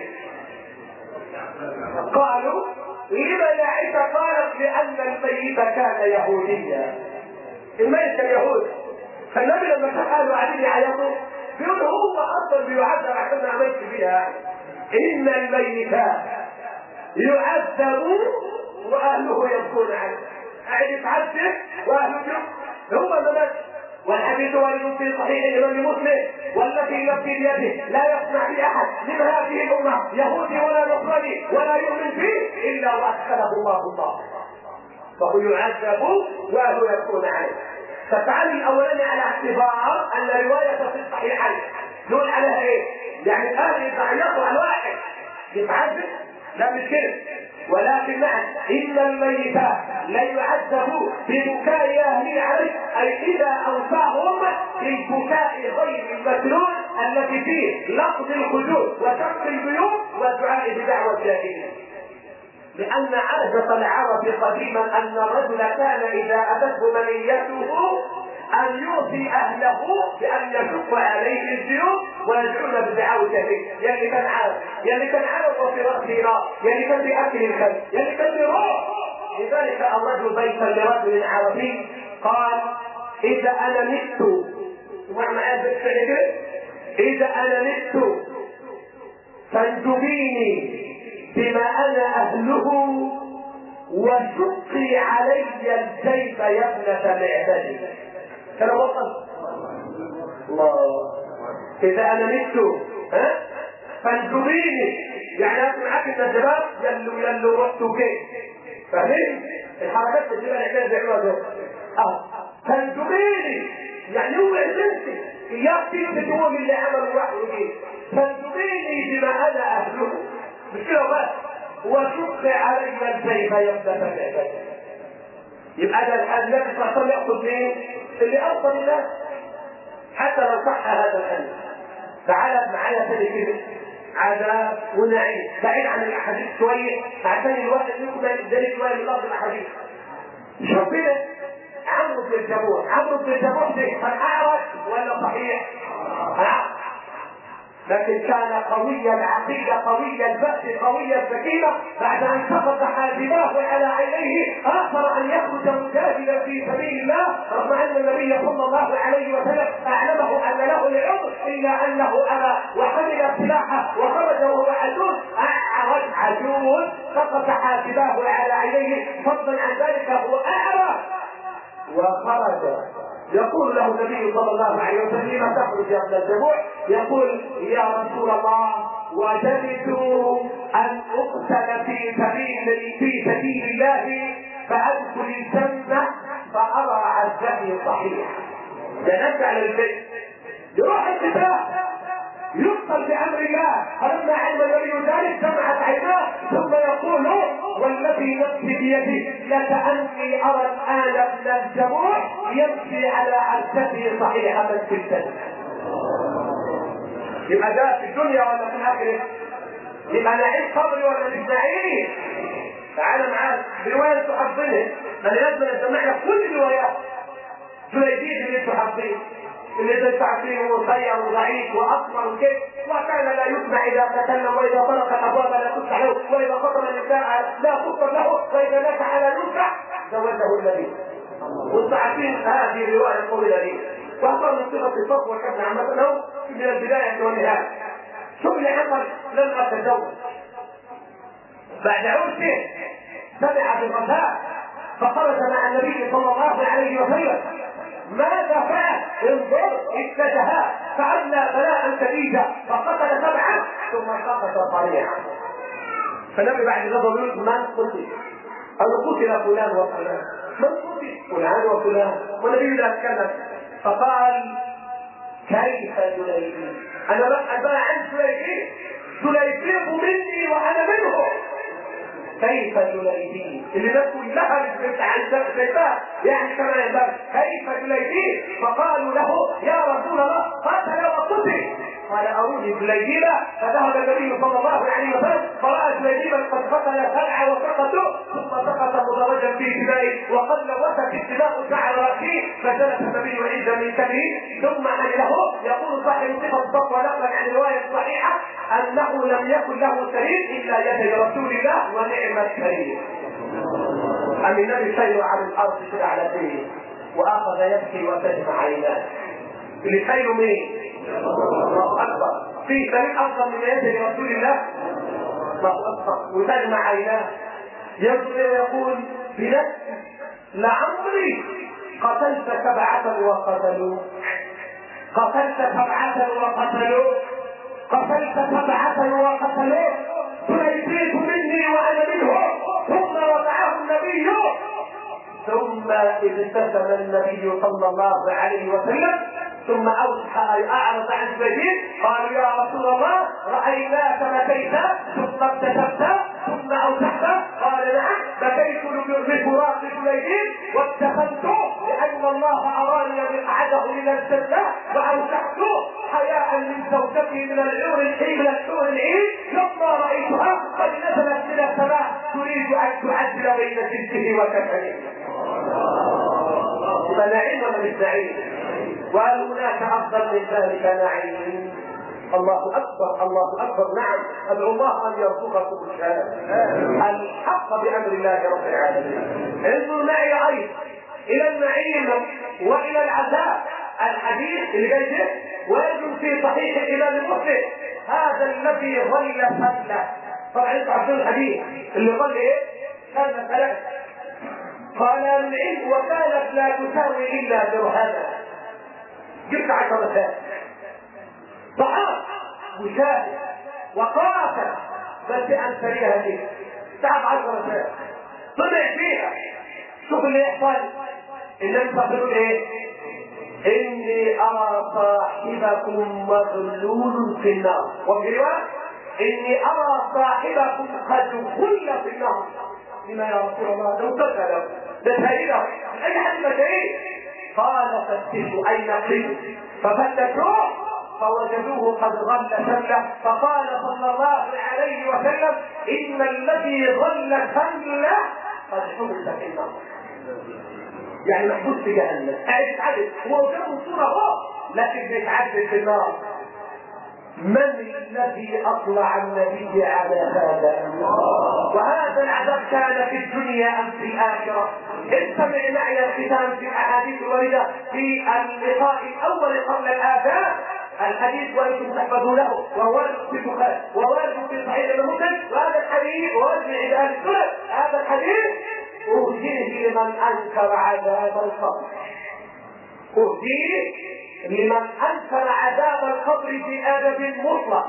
قالوا: لما يا عائشه؟ قالت: لان الميت كان يهوديا. الميت كان يهودي، فالنبي لما سألوا عليه يعيطوا بيقول هو اصلا بيعذب عشان ما عملش فيها. ان الميتات يعذبون واهله يبكون عنه. قاعد يتعذب واهله يبكون. هو ما مات. والحديث وارد في صحيح الامام مسلم والذي نفسي بيده لا يسمع باحد من هذه الامه يهودي ولا نصراني ولا يؤمن فيه الا وادخله الله النار. فهو يعذب واهله يبكون عليه. فالتعليل الاولاني على اعتبار ان روايه في الصحيحين نقول عليها ايه؟ يعني الاهل يتعيطوا على واحد يتعذب؟ لا مش كده. ولكن معنى ان الميتات لا يعذبوا ببكاء اهله عليه، اي اذا اوصاهم بالبكاء غير المسنون الذي فيه لفظ الخدود وشق البيوت والدعاء بدعوى الجاهلين. لأن عادة العرب قديما أن الرجل كان إذا أتته منيته أن يوصي أهله بأن يشق عليه الجيوب ويدعون بدعاوى الجاهلين. يعني كان عارف، يعني كان عارف وفي رأسه نار، يعني كان بأكل الكلب، يعني كان بروح. لذلك الرجل بيتا لرجل عربي قال: إذا أنا مت، إذا أنا مت فانجبيني بما انا اهله وشقي علي الجيب يا ابنة معبدي. كان وصل الله. اذا انا مت فانجبيني، يعني هات معاك النجبات يلو رحتوا كيف. فاهمين الحركات الجبال عشان بيعملوها دول. فانجبيني يعني هو بنتي اياك تقول اللي عمل واحد وجيه. فانجبيني بما انا اهله مش كده بس، وشق علي الجيب يبدأ بالعبادة. يبقى ده النبي صلى الله عليه وسلم يقصد مين؟ اللي اوصل الناس حتى لو صح هذا الحديث. تعال معايا تاني كده عذاب ونعيم بعيد عن الاحاديث شويه عشان الواحد منكم يدرك شويه من لفظ الاحاديث. شوف كده عمرو بن الجموح، عمرو بن الجموح ده كان اعرج ولا صحيح؟ لكن كان قوي العقيده، قوي البأس، قوي السكينه. بعد ان سقط حاجباه على عينيه اخر ان يخرج مجاهدا في سبيل الله، رغم ان النبي صلى الله عليه وسلم اعلمه ان له العذر الا انه ابى وحمل سلاحه وخرج وهو عجوز، اعرج عجوز سقط حاجباه على عينيه، فضلا عن ذلك هو اعرج وخرج. يقول له النبي صلى الله عليه وسلم: لما تخرج يا ابن الجموع؟ يقول: يا رسول الله وجدت ان اقتل في سبيل الله فادخل الجنه فارى عزتي صحيح. ينزع للبيت يروح الكتاب يقتل بامر الله. فلما علم النبي ذلك دمعت عيناه ثم يقول: والذي نفسي بيده لكأني ارى الان ابن الجموع يمشي على عزته صحيحه في الجنه. يبقى ده في الدنيا ولا في الاخره؟ يبقى نعيم قبري ولا مش نعيم؟ تعال معاك روايه تحفظها. انا لازم اسمع لك كل الروايات. جليبيب اللي تحفظه اللي انت عارفينه قصير وضعيف واصفر وكيف، وكان لا يسمع اذا تكلم، واذا طرق الابواب لا تفتح له، واذا خطب النساء لا تخطب له، واذا نكح لا ينكح زوجه النبي. وانتم عارفين هذه الروايه الطويله دي، واصلا من صفه الصفوه كان عامه له من البدايه والنهايه. شو اللي حصل؟ لم اتزوج. بعد عرسه سمع بالغثاء فخرج مع النبي صلى الله عليه وسلم. ماذا فعل؟ انظر اتجها فأبلى بلاء شديدا فقتل 7 ثم سقط صريعا. فالنبي بعد غضب يقول: من قتل؟ أو قتل فلان وفلان. من قتل؟ فلان وفلان. والنبي لا تكلم فقال: كيف جليبيب؟ أنا بسأل بقى عن جليبيب. جليبيب مني وأنا منه. كيف جليبيب؟ اللي الناس كلها عن زيتها يعني كما ينبغي. كيف جليبيب؟ فقالوا له: يا رسول الله قتل وقتل. قال: اروني جليبيبا. فذهب النبي صلى الله عليه وسلم فراى جليبيبا قد قتل 7 وسقطوا، ثم سقط مدرجا في دمائه وقد لوثت الدماء شعر راسه، فجلس النبي عند منكبه ثم حمله. يقول صاحب صفه الصفوه نقلا عن روايه صحيحه انه لم يكن له سرير الا يدي رسول الله ونعم السرير. أم النبي سير على الارض كده على ديه واخذ يبكي وتدمع عيناه. اللي سيره مين؟ الله اكبر. في طريق افضل من يد رسول الله. الله اكبر. وتجمع عيناه ينظر ويقول بنفسي لعمري قتلت 7 وقتلوه، قتلت 7 وقتلوه، قتلت 7 وقتلوه، فليت مني وانا منه. ثم وضعه النبي، ثم ابتسم النبي صلى الله عليه وسلم، ثم اوضح اي اعرض عن البديل. قالوا يا رسول الله رايناك بكيت ثم ابتسمت ثم اوضحت. قال نعم بكيت لفراق جليبيب وابتسمت لان الله اراني مقعده من الجنه، واوضحت حياء من زوجتي من الحور العين لما رايتها قد نزلت من السماء تريد ان تعدل بين جلده وكفنه. فنعيم ولا مش نعيم؟ وهل هناك افضل من ذلك نعيم؟ الله اكبر الله اكبر. نعم ادعو الله ان يرزقكم الحق بامر الله رب العالمين. انظروا معي ايضا الى النعيم والى العذاب. الحديث اللي جاي ده وارد في صحيح الامام مسلم، هذا الذي ظل سله. طبعا انتوا عارفين الحديث اللي ظل ايه؟ كان 3. قال العلم وكانت لا تساوي الا درهما. جبت 10 ساعات طعام وشاهد وقاتل بس ان تريها دي تعب 10 ساعات طلع فيها. شوف اللي يحصل. النبي تقول ايه؟ اني ارى صاحبكم مغلول في النار، وفي روايه اني ارى صاحبكم قد غل في النار. لما يا رسول الله؟ لو تسأله ده سيده اي حد مشاهير. قال فتشوا اين قيل، ففتشوه فوجدوه قد غل سله. فقال صلى الله عليه وسلم ان الذي غل سله قد حبس في النار، يعني محبوس في جهنم. هيتعذب هو قدامه صوره اهو لكن بيتعذب في النار. من الذي اطلع النبي على هذا؟ وهذا العذاب كان في الدنيا ام في الاخره؟ استمع معي الختام في الاحاديث الوارده في اللقاء الاول قبل الاذان. الحديث وانتم تحفظونه ووارد في البخاري ووارد في صحيح مسلم، وهذا الحديث وارد في عباد السنن. هذا الحديث أهديه لمن أنكر عذاب القبر، أهديه لمن أنكر عذاب القبر بأدب مطلق،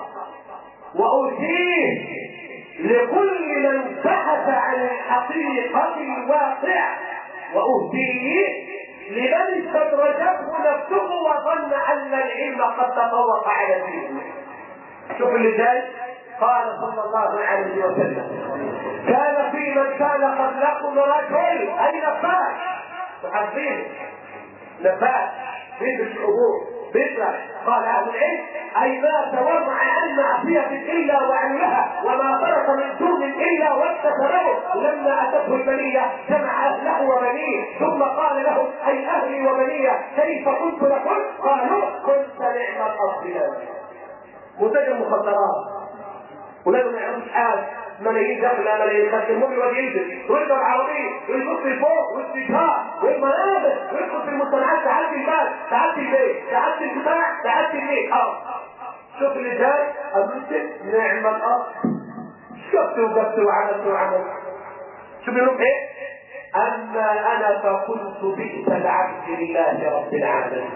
وأهديه لكل من بحث عن الحقيقة الواقعة، وأهديه لمن استدرجته نفسه وظن أن العلم قد تفوق على دينه. شوف اللي جاي. قال صلى الله عليه وسلم كان في من كان قبلكم رجل اي نفاس. تحذير نفاس بين الشعور بيطلع. قال اهل العلم اي ما تورع عن معصيه الا وعملها وما ترك من دون الا واستتبعه. لما اتته البليه جمع اهله وبنيه ثم قال لهم اي اهلي وبنيه كيف كنت لكم؟ قالوا كنت نعم الاصل متاجر مخدرات ولازم ما يعملوش حاجه. ملايين داخله ملايين خارجه. المهم يقعد ينزل ويركب العربيه ويبص لفوق واستشهاد والمنابر ويدخل في المجتمعات. تعدي البلد تعدي البيت تعدي الدفاع تعدي البيت. شوف اللي جاي قلت نعم الارض. شفت وقفت وعملت وعملت. شوف لهم ايه؟ اما انا فكنت بئس العبد لله رب العالمين.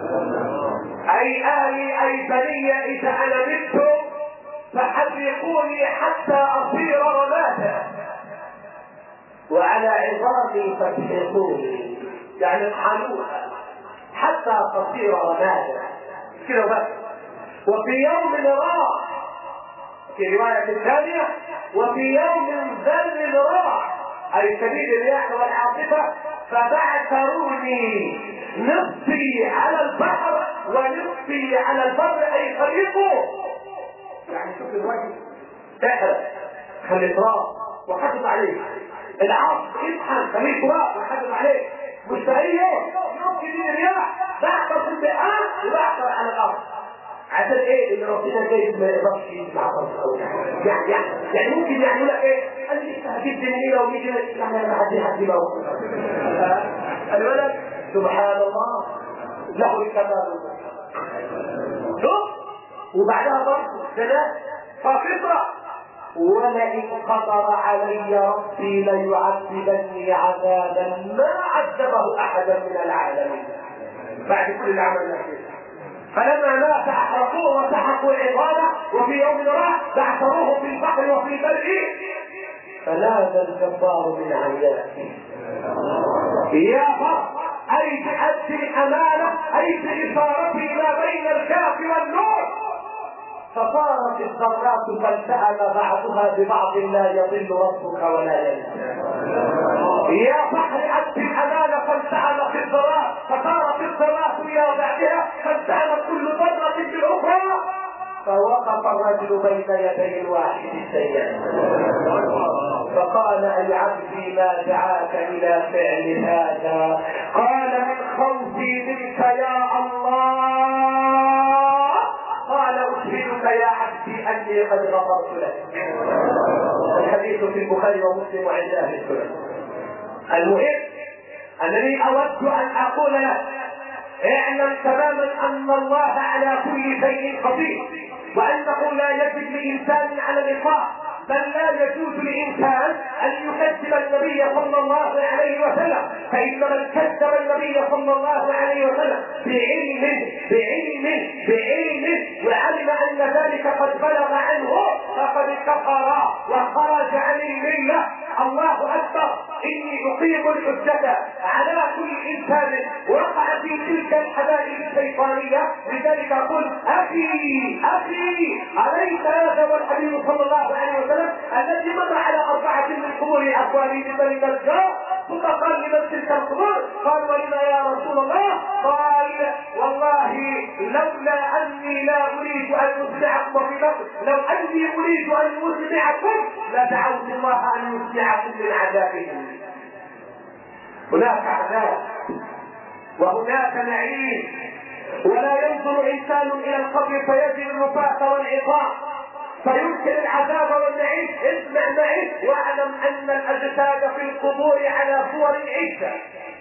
اي اهلي اي بني اذا انا مت فحرقوني حتى اصير رمادا وعلى عظامي فاسحقوني، يعني اطحنوها حتى تصير رمادا كده بس. وفي يوم راح في رواية ثانية وفي يوم ذل راح اي شديد الرياح والعاصفة فبعثروني نصفي على البحر ونصفي على البر اي خليقه. يعني شوف الوجه تحرق خلي تراب وحدد عليه العصر يطحن خليه تراب وحدد عليه مشتهيه يمكن الرياح بعثر في البحار وبعثر على الارض. عشان ايه؟ اللي ربنا جاي ما يقدرش يسمع صوته. يعني ممكن يعملوا لك ايه؟ قال لي هتجيب جنيه ويجي يعني انا هدي حد موت. الولد سبحان الله له الكمال وبعدها برضه سنة ففطرة. ولئن قدر علي ربي ليعذبني عذابا ما عذبه احدا من العالمين بعد كل العمل الأخير. فلما مات احرقوه وسحقوا عظامه، وفي يوم راح بعثروه في البحر وفي البر، فنادى الجبار من عياته يا رب اي بأدي الامانه اي باشارتي ما بين الكاف والنور. فصارت الذرات فالتأم بعضها ببعض لا يضل ربك ولا ينسى. يا بحر أدي الأمانة فالتأم في الذرات، فصارت الذرات إلى بعدها فالتأمت كل ذرة بالأخرى. فوقف الرجل بين يدي الواحد السيد فقال اي عبدي ما دعاك الى فعل هذا؟ قال من خوفي منك يا الله. قال اشهدك يا عبدي اني قد غفرت لك. الحديث في البخاري ومسلم وعند اهل السنن. المهم انني اود ان اقول لك اعلم تماما ان الله على كل شيء قدير، وانه لا يجب لانسان على الاطلاق، بل لا يجوز لانسان ان يكذب النبي صلى الله عليه وسلم. فان من كذب النبي صلى الله عليه وسلم بعلم وعلم ان ذلك قد بلغ عنه فقد كفر وخرج عن المله. الله اكبر. اني اقيم الحجه على كل انسان وقع في تلك الحبائل الشيطانيه. لذلك اقول اخي عليك هذا والحبيب صلى الله عليه وسلم الذي مر على 4 من قبور اقوالي ببني نجار، ثم قال لمن تلك القبور؟ قال ولما يا رسول الله؟ قال والله لولا اني لا اريد ان اسمعكم، وفي لفظ لو اني اريد ان اسمعكم لدعوت الله ان يسمعكم من عذابه. هناك عذاب وهناك نعيم، ولا ينظر انسان الى القبر فيجد الرفاه والعظام فيمكن العذاب والنعيم. اسمع معي واعلم ان الاجساد في القبور على صور عده.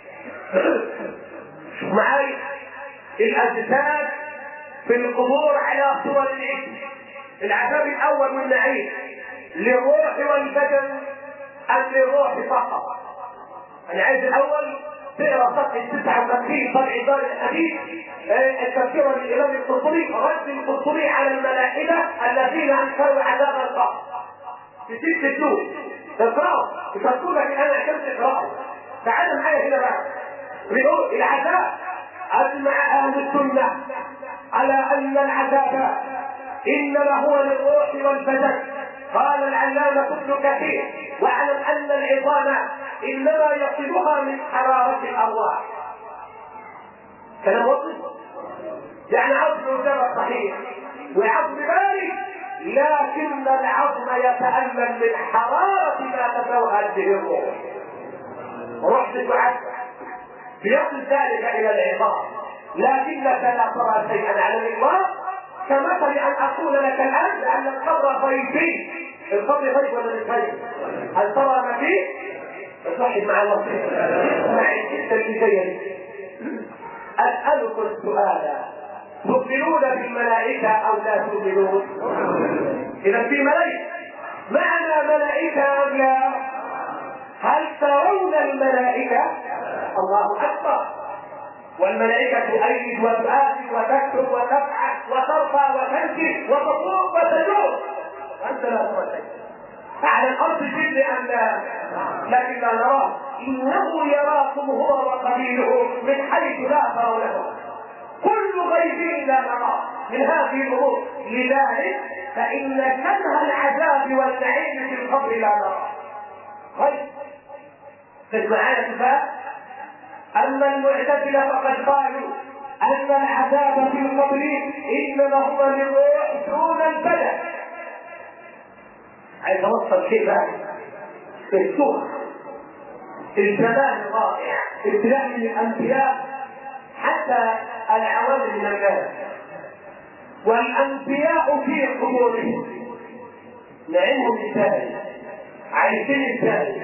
معي الاجساد في القبور على صور عده. العذاب الاول والنعيم للروح والبدن ام للروح فقط؟ انا عايز الاول تقرا صفحه 59 طبع دار الحديث التفسير للامام القرطبي، رد القرطبي على الملائكه الذين انكروا عذاب القبر في 6 شهور. اقراه تقول لك انا عشان تقراه. تعال معايا هنا بقى. بيقول العذاب اجمع اهل السنه على ان العذاب انما هو للروح والبدن. قال العلامة ابن كثير واعلم ان العظام انما يصلها من حرارة الارواح. كلام واضح؟ يعني عظم جرى صحيح وعظم بارد، لكن العظم يتألم من حرارة ما تتوهج به الروح. روح بتعذب بيصل ذلك الى العظام، لكنك لا ترى شيئا على الاطلاق. كمثل ان اقول لك الان لان القبر غيبي. القبر غيب ولا مش غيب؟ هل ترى ما فيه؟ اصحي مع الله معي انت الجيد. اسالكم سؤالا، تؤمنون بالملائكه او لا تؤمنون؟ اذا في ملائكه، معنى ملائكه ام لا؟ هل ترون الملائكه؟ الله اكبر. والملائكة تؤيد وتؤاخذ وتكتب وتفعل وترفع وتنزل وتطوف وتجوز وانت لا ترى شيء. على الارض جد ام لا؟ لكن لا نراه. انه يراكم هو وقبيله من حيث لا ترونه. كل غيب لا نراه من هذه الامور. لذلك فان كره العذاب والنعيم في القبر لا نراه. طيب تسمعنا كفايه. اما المعتزله فقد قالوا ان العذاب في القبر انما هو للروح دون البدن. عايز اوصل شيء بقى في السوق الجمال الرائع ابتداء من الانبياء حتى العوام من الناس. والانبياء في قبورهم نعيمهم الثاني عايشين الثاني.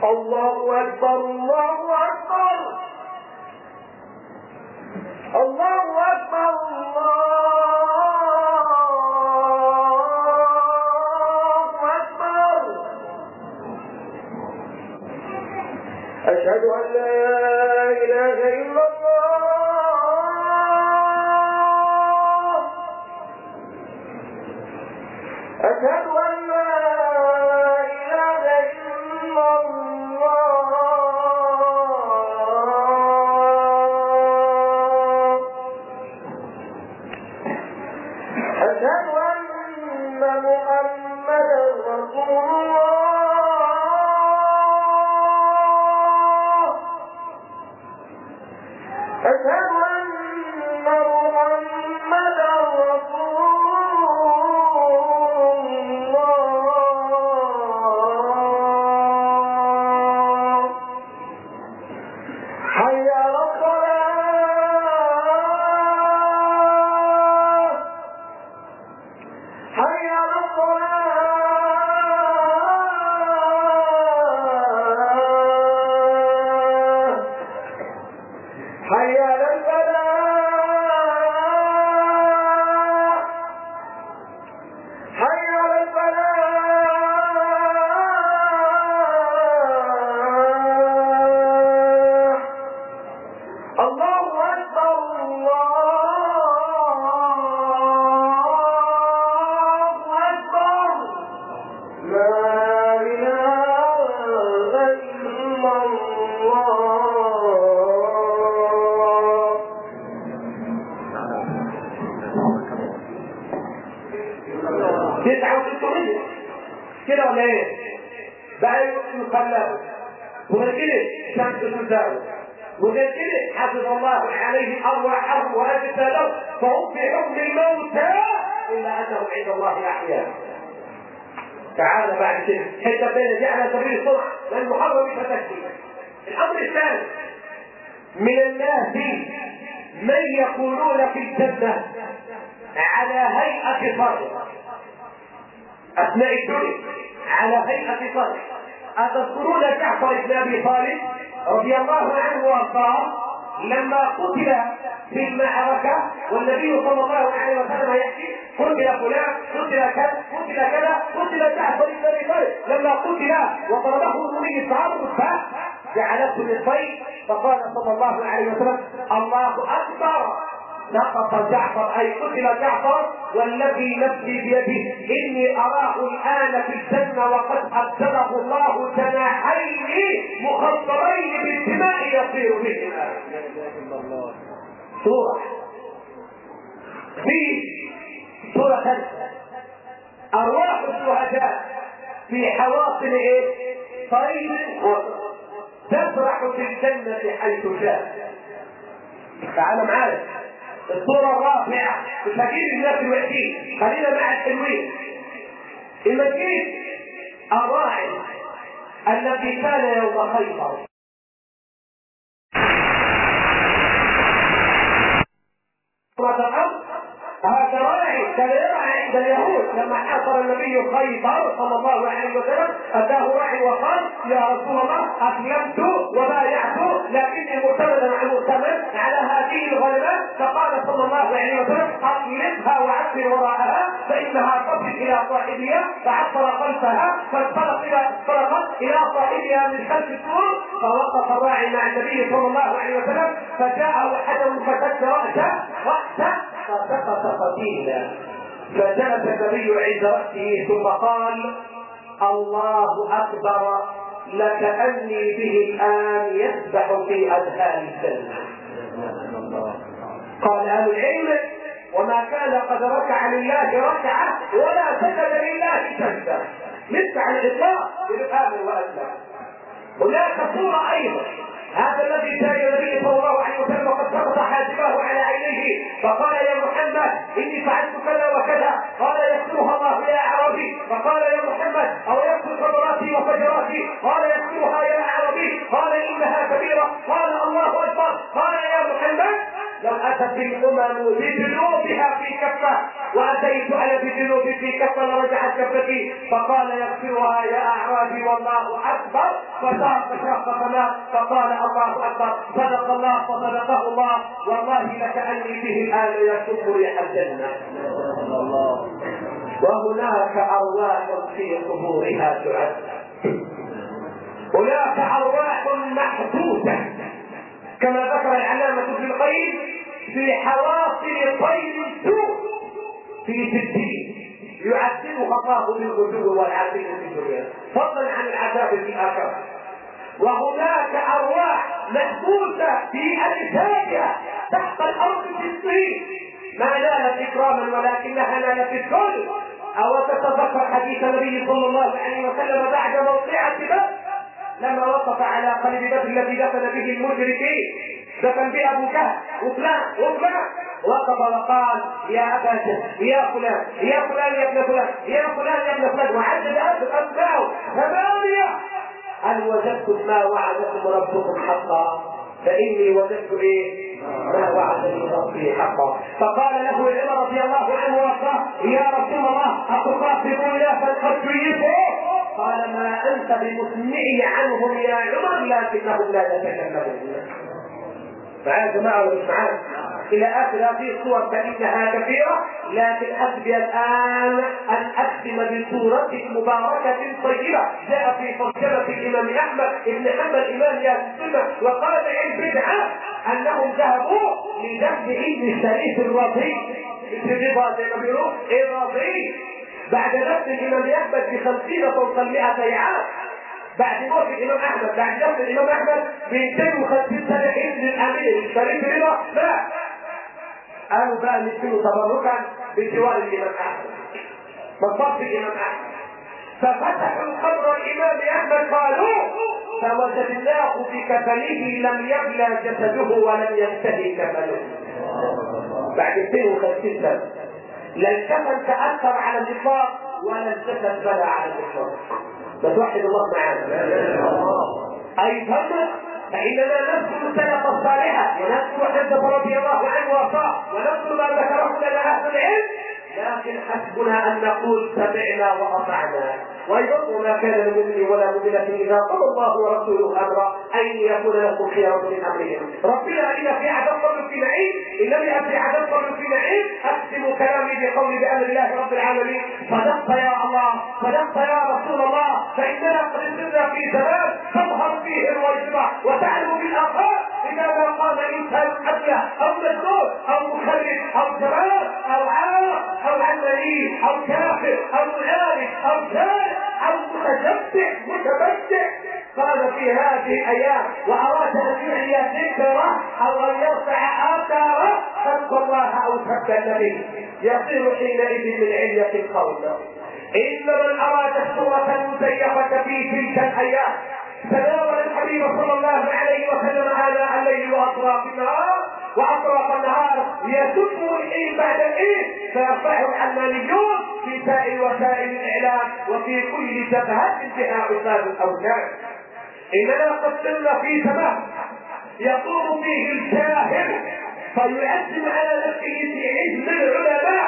الله أكبر الله أكبر الله أكبر الله أكبر. أشهد أن لا إله إلا الله. أشهد أن لا إله إلا الله. أشهد أن محمدا رسول الله. أشهد أن محمدا رسول الله. حي على الصلاة. حي على الصلاة. حي على الفلاح. حي على الفلاح. الله أكبر الله أكبر. لا إله إلا الله. تسعة وستمية كده ولا ايه؟ بقى يخلاه وغير كده شمس المزاوي وغير كده حفظ الله عليه أرواحهم وأجسادهم فهم في حكم الموتى إلا أنهم عند الله أحياء. تعال بعد كده حتى بين دي على سبيل السرعة لأن المحرم مش هتكفي. الأمر الثاني من الناس من يقولون في الجنة على هيئة صرح أثناء الدنيا على هيئة صرح. أتذكرون جعفر بن أبي طالب رضي الله عنه وارضاه لما قتل في المعركة والنبي صلى الله عليه وسلم يحكي قتل فلان قتل كذا قتل كذا قتل جعفر بن أبي طالب لما قتل وضربه النبي صعب جعلته للطيب فقال صلى الله عليه وسلم الله أكبر سقط جعفر أي قتل جعفر والذي نفسي بيده إني أراه الآن في الجنة وقد أبدله الله جناحين مخضرين بالدماء يطير بهما. سورة في سورة أرواح الشهداء في حواصل إيه؟ طريق تفرح في الجنة حيث شاء. تعال معايا الصورة الرابعة مش هجيب الناس الوحيدين خلينا مع الحلوين. المسجد الراعي الذي كان يوم خيبر هذا راعي كان يرعى عند اليهود لما حاصر النبي خيبر صلى الله عليه وسلم اتاه راعي وقال يا رسول الله اسلمت وبايعت لكني معتمدا على المؤتمن على هذه الغنمات فقال صلى الله عليه وسلم اطلقها وعبر وراءها فانها تصل الى صاحبها فعبر خلفها فانطلقت الى صاحبها من خلف السور فوقف الراعي مع النبي صلى الله عليه وسلم فجاءه حجر فسد راسه فسقط قتيلا فجلس النبي عند رأسه ثم قال الله أكبر لكأني به الآن يسبح في أذهان الجنة. قال أهل العلم وما كان قد ركع لله ركعة ولا سجد لله سجدة لسه على الإطلاق بالآمن وأسلم. هناك صورة أيضا هذا الذي جاء النبي صلى الله عليه وسلم وقد سقط حاجبه على عينيه فقال يا محمد اني فعلت كذا وكذا قال يغفرها الله يا اعرابي فقال يا محمد او يغفر صدراتي وفجراتي قال يغفرها يا اعرابي قال انها كبيره قال الله اكبر قال يا محمد لو أتت الأمم بجنوبها في كفة وأتيت أنا بجنوبي في كفة لرجعت كفتي فقال يغفرها يا أعرابي والله أكبر فشاق فمات فقال الله أكبر صدق الله فصدقه الله والله لكأني به الآن يشم ريح الجنة. وهناك أرواح في قبورها تعذب. هناك أرواح محبوسة كما ذكر العلامة ابن القيم في حواصل طير السوء في سجين يعذبها الله بالغدو والعشي في الدنيا فضلا عن العذاب في الآخرة. وهناك أرواح محبوسة في أجسادها تحت الأرض في الطين ما نالت إكراما ولكنها نالت الكل. أو تتذكر حديث النبي صلى الله عليه وسلم بعد موقعة بدر لما وقف على قلب بدر الذي دفن به المشركين دفن به أبو جهل وفلان وقف وقال يا أبا جهل يا فلان يا فلان يا ابن فلان يا فلان يا ابن فلان وعدد أسماءه 8. هل وجدتم ما وعدكم ربكم حقا؟ فإني وجدت ما وعدني ربي حقا. فقال له عمر رضي الله عنه وارضاه يا رسول الله أتخاطبنا فقد جئتوا؟ قال ما أنت بمسمعي عنهم يا عمر لكنهم لا يتكلمون. معايا يا جماعة ولا مش معايا؟ إلى آخر هذه الصور فإنها كثيرة لكن أبدي الآن أن أختم بصورة مباركة طيبة جاء في ترجمة الإمام أحمد بن حنبل إمام السنة وقال البدعة أنهم ذهبوا لدفن ابن الشريف الرضي الرضا زي ما بيقولوا الرضي بعد دفن الإمام أحمد ب50 فوق 100 عام بعد موت الإمام أحمد بعد دفن الإمام أحمد ب 250 سنة ابن الأمير الشريف الرضا لا قالوا بقى نسلوا تبركا بجوار الإمام أحمد مصاب الإمام أحمد ففتحوا قبر الإمام أحمد قالوا فوجدناه في كفنه لم يبلى جسده ولم ينتهي كفنه بعد 250 سنة لا الكفن تأثر على الإطلاق ولا الجسد بلى على الإطلاق. بتوحد الله معانا. أيضا فإننا نذكر السلف الصالحة ونذكر حدث رضي الله عنه وارضاه ونذكر ما ذكره لنا أهل العلم لكن حسبنا أن نقول سمعنا وأطعنا. وأيضا وما كان لمؤمن ولا مؤمنة إذا قضى الله ورسوله أمرا أن يكون لكم خيار من أمرهم. ربنا إن في عذاب قبل في نعيم إنني في عذاب قبل في نعيم أختم كلامي بقول بأمر الله رب العالمين صدقت يا الله صدقت يا رسول الله فإننا قد صرنا في زمان تظهر فيه الوجبة وتعلم بالآخر إذا ما قام إنسان حتى أو مجنون أو مخلف أو جبار أو عاق أو علماني أو كافر أو معارف أو جاهل أو متبدع قال في هذه الأيام وأراد أن يعلي ذكره أو أن يرفع آثاره سب الله أو سب النبي يصير حينئذ من علية القول. إن من أراد الصورة المزيفة في تلك الأيام تناول الحبيب صلى الله عليه وسلم آلاء الليل وأطراف النهار يسب الحين بعد الحين فيرفعه العلمانيون في سائر وسائل الإعلام وفي كل جبهة بها عباد الأوثان. إننا قد صرنا في زمان يقوم فيه الجاهل فيعزم على نفسه في علم العلماء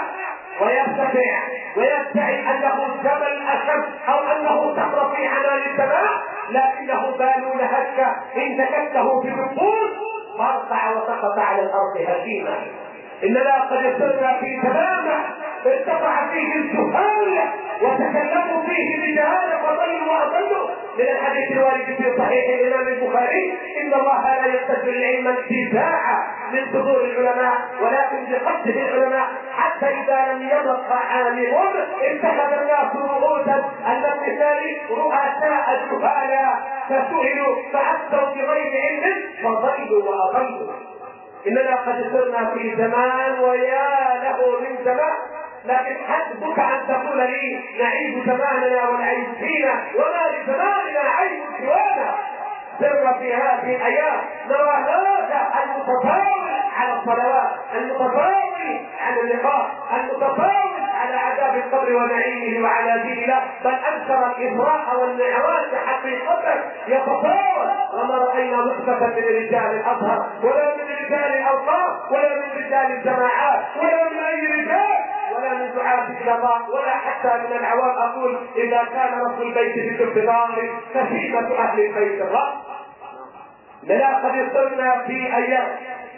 ويدعي أنه جبل أشد أو أنه صخر في عنان السماء لكنه بالون هشة إن تكته في النفوس فارقع وسقط على الأرض هشيما. إننا قد صرنا في زمان ارتفع فيه الجهال وتكلموا فيه بجهالة وضلوا وأضلوا من الحديث الوارد في صحيح الإمام البخاري إن الله لا يقتدر العلم انتزاعا من صدور العلماء ولكن بقصده العلماء حتى إذا لم يبق عالم اتخذ الناس رؤوسا المثال رؤساء جهالا فسئلوا فأفتوا بغير علم فضلوا وأضلوا. إننا قد صرنا في زمان ويا له من زمان لكن حسبك أن تقول لي نعيش زماننا ونعيش فينا وما لزماننا عيش سوانا. سر في هذه الأيام نرى هذا المتطاول على الصلوات المتطاول على اللقاء المتطاول على على عذاب القبر ونعيمه وعلى دين الله، بل انكر الاسراء والمعراج حقيقه يتفاوت. وما راينا نسبه من رجال الازهر ولا من رجال الاوقاف ولا من رجال الجماعات ولا من اي رجال ولا من دعاة الى الله ولا حتى من العوام. اقول اذا كان رب البيت في انتظار كتيبة اهل البيت الرب. لا قد يصرنا في ايام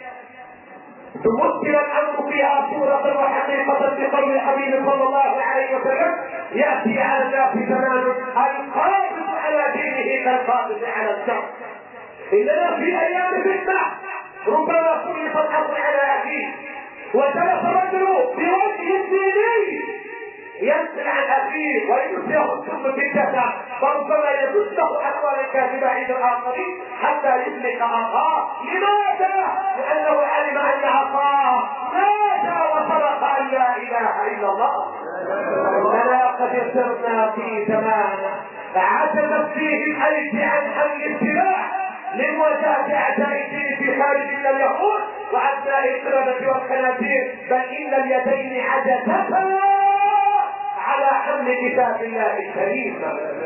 تمثل الامر فيها صورة وحقيقة بقول الحبيب صلى الله عليه وسلم: ياتي على الناس زمان القابض على دينه كالقابض على الشر. اننا في ايام فتنة ربما سلط الامر على اخيه وجلس الرجل بوجه ديني ينزل عن اخيه وينزله السم بالكتاب، فربما يدسه اقوالا كاذبه عند الاخرين حتى يهلك اخاه. لماذا؟ لانه علم ان اخاه مات وصدق ان لا اله الا الله. اننا قد يسرنا في زمان عجزت فيه الايدي عن حمل السلاح لمواجهة أعداء الدين في خارج من اليهود وأبناء القردة والخنازير، بل إن اليدين عجزتا على حمل كتاب الله الكريم.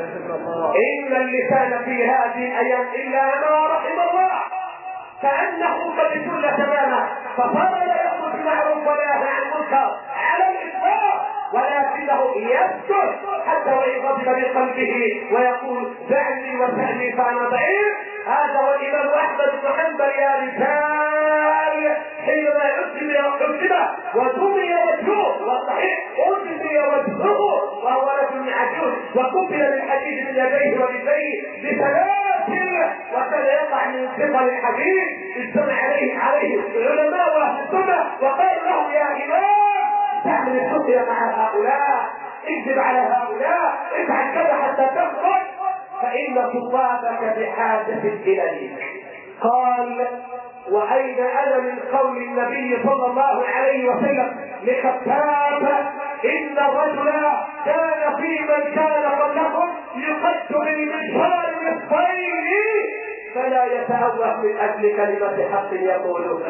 إن اللسان في هذه الأيام إلا ما رحم الله كأنه قد جل تماما، فصار لا يأمر بالمعروف ولا ينهى عن المنكر على الإطلاق، ولكنه يسكت حتى وإن غضب بقلبه ويقول دعني وسألني فأنا ضعيف. هذا هو الإمام أحمد بن حنبل يا رجال، حينما عذب ودمي وجهه، والصحيح أدمي وجهه وهو رجل عجوز وكفل بالحديد من يديه ورجليه بسلاسل وكان يقع من ثقل الحديد. اجتمع عليه العلماء واهل السنه وقال له: يا إمام، تعمل السخرية مع هؤلاء، اكذب على هؤلاء، افعل كذا حتى تخرج، فإن خطابك بحاجة إليك. قال: وأين أنا من قول النبي صلى الله عليه وسلم لخباب: إن الرجل كان في من كان قبلكم يقد بالمنشار نصفين فلا يتأوه من أجل كلمة حق يقولون.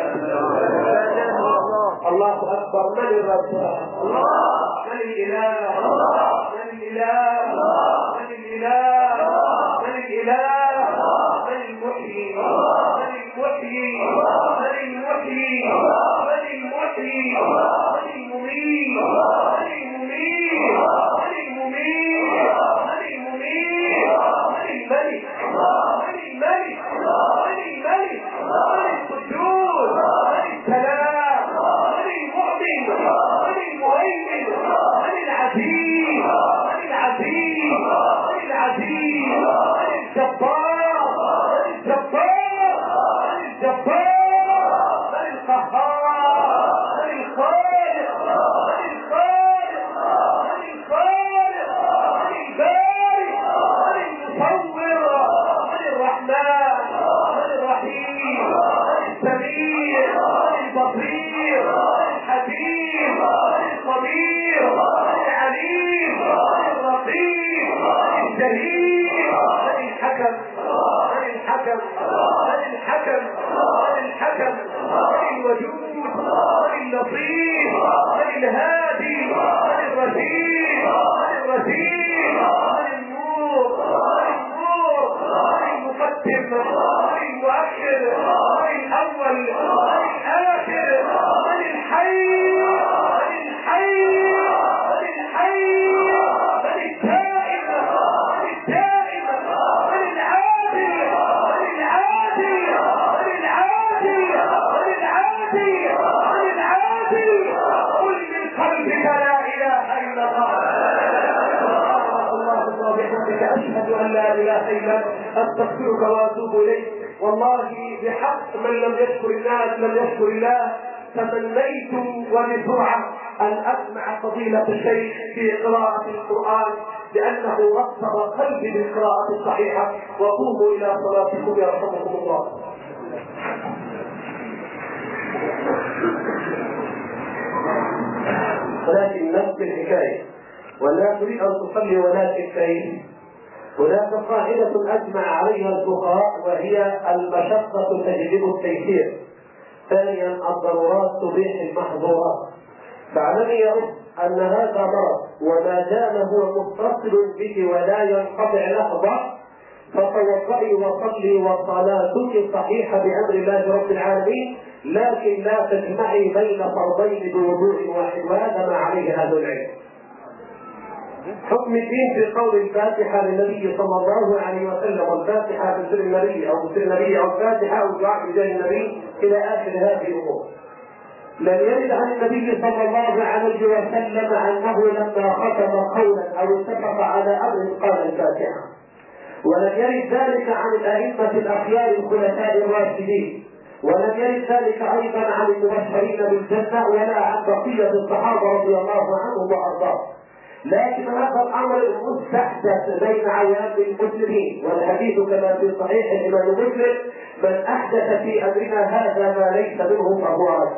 الله أكبر. من الرسول؟ من الإله؟ من الإله؟ من الإله؟ من الإله؟ من المحيي؟ من المحيي؟ من المحيي؟ من المحيي؟ من المميت؟ من المميت؟ من المميت؟ من المميت؟ من الملك؟ من الملك؟ من الملك؟ من القدوس؟ من السلام؟ من المؤمن؟ من المهيمن؟ من العزيز؟ من العزيز؟ من العزيز؟ من الجبار؟ من الجبار؟ من الجبار؟ من القهار؟ من الخالق؟ من الخالق؟ من الخالق؟ من البارئ؟ من المصور؟ من الرحمن؟ من الرحيم؟ من السميع؟ من البصير؟ من الحكيم؟ من الخبير؟ من العليم؟ من الرقيب؟ من الشهيد؟ من الحكم؟ من الحكم؟ من الحكم؟ من الحكم؟ من الوجود؟ من اللطيف؟ من الهادي؟ من الرشيد؟ من الرشيد؟ من النور؟ من النور؟ من المقدم؟ من المؤخر؟ من الأول؟ من الآخر؟ من الحي؟ من الحي؟ من الحي؟ من الدائم؟ من الدائم؟ من العادل؟ من العادل؟ من العادل؟ من العادل؟ من العادل؟ قل من قلبك لا إله إلا الله. الله بحمدك أشهد أن لا إله إلا أنت أستغفرك وأتوب إليك. والله بحق من لم يشكر الناس لم يشكر الله. تمنيت وبسرعة أن أسمع فضيلة الشيخ في قراءة القرآن لأنه رطب قلبي بالقراءة الصحيحة. وقوموا إلى صلاتكم يرحمكم الله. ولكن نفس الحكاية ولا تريد أن تصلي ولكن كيف. هناك قاعدة أجمع عليها الفقهاء وهي المشقة تجلب التيسير. ثانيا الضرورات تبيح المحظورات. فاعلمي يا أخت أن هذا مرض، وما دام هو متصل به ولا ينقطع لحظة فتوضئي وصلي وصلاتك صحيحة بأمر الله رب العالمين، لكن لا تجمعي بين فرضين بوضوء واحد، وهذا ما عليه أهل العلم. حكم الدين في قول الفاتحة للنبي صلى الله عليه وسلم، والفاتحة بسر النبي أو بسر النبي أو الفاتحة أو دعاء بجاه النبي إلى آخر هذه الأمور. لم يرد عن النبي صلى الله عليه وسلم أنه لما ختم قولا أو اتفق على أمر قال الفاتحة، ولم يرد ذلك عن الأئمة الأخيار الخلفاء الراشدين، ولم يرد ذلك أيضا عن المبشرين بالجنة ولا عن بقية الصحابة رضي الله عنهم وأرضاهم. لكن هذا الامر مستحدث بين عوام المسلمين، والحديث كما في صحيح الامام مسلم: من احدث في امرنا هذا ما ليس منه فهو رد.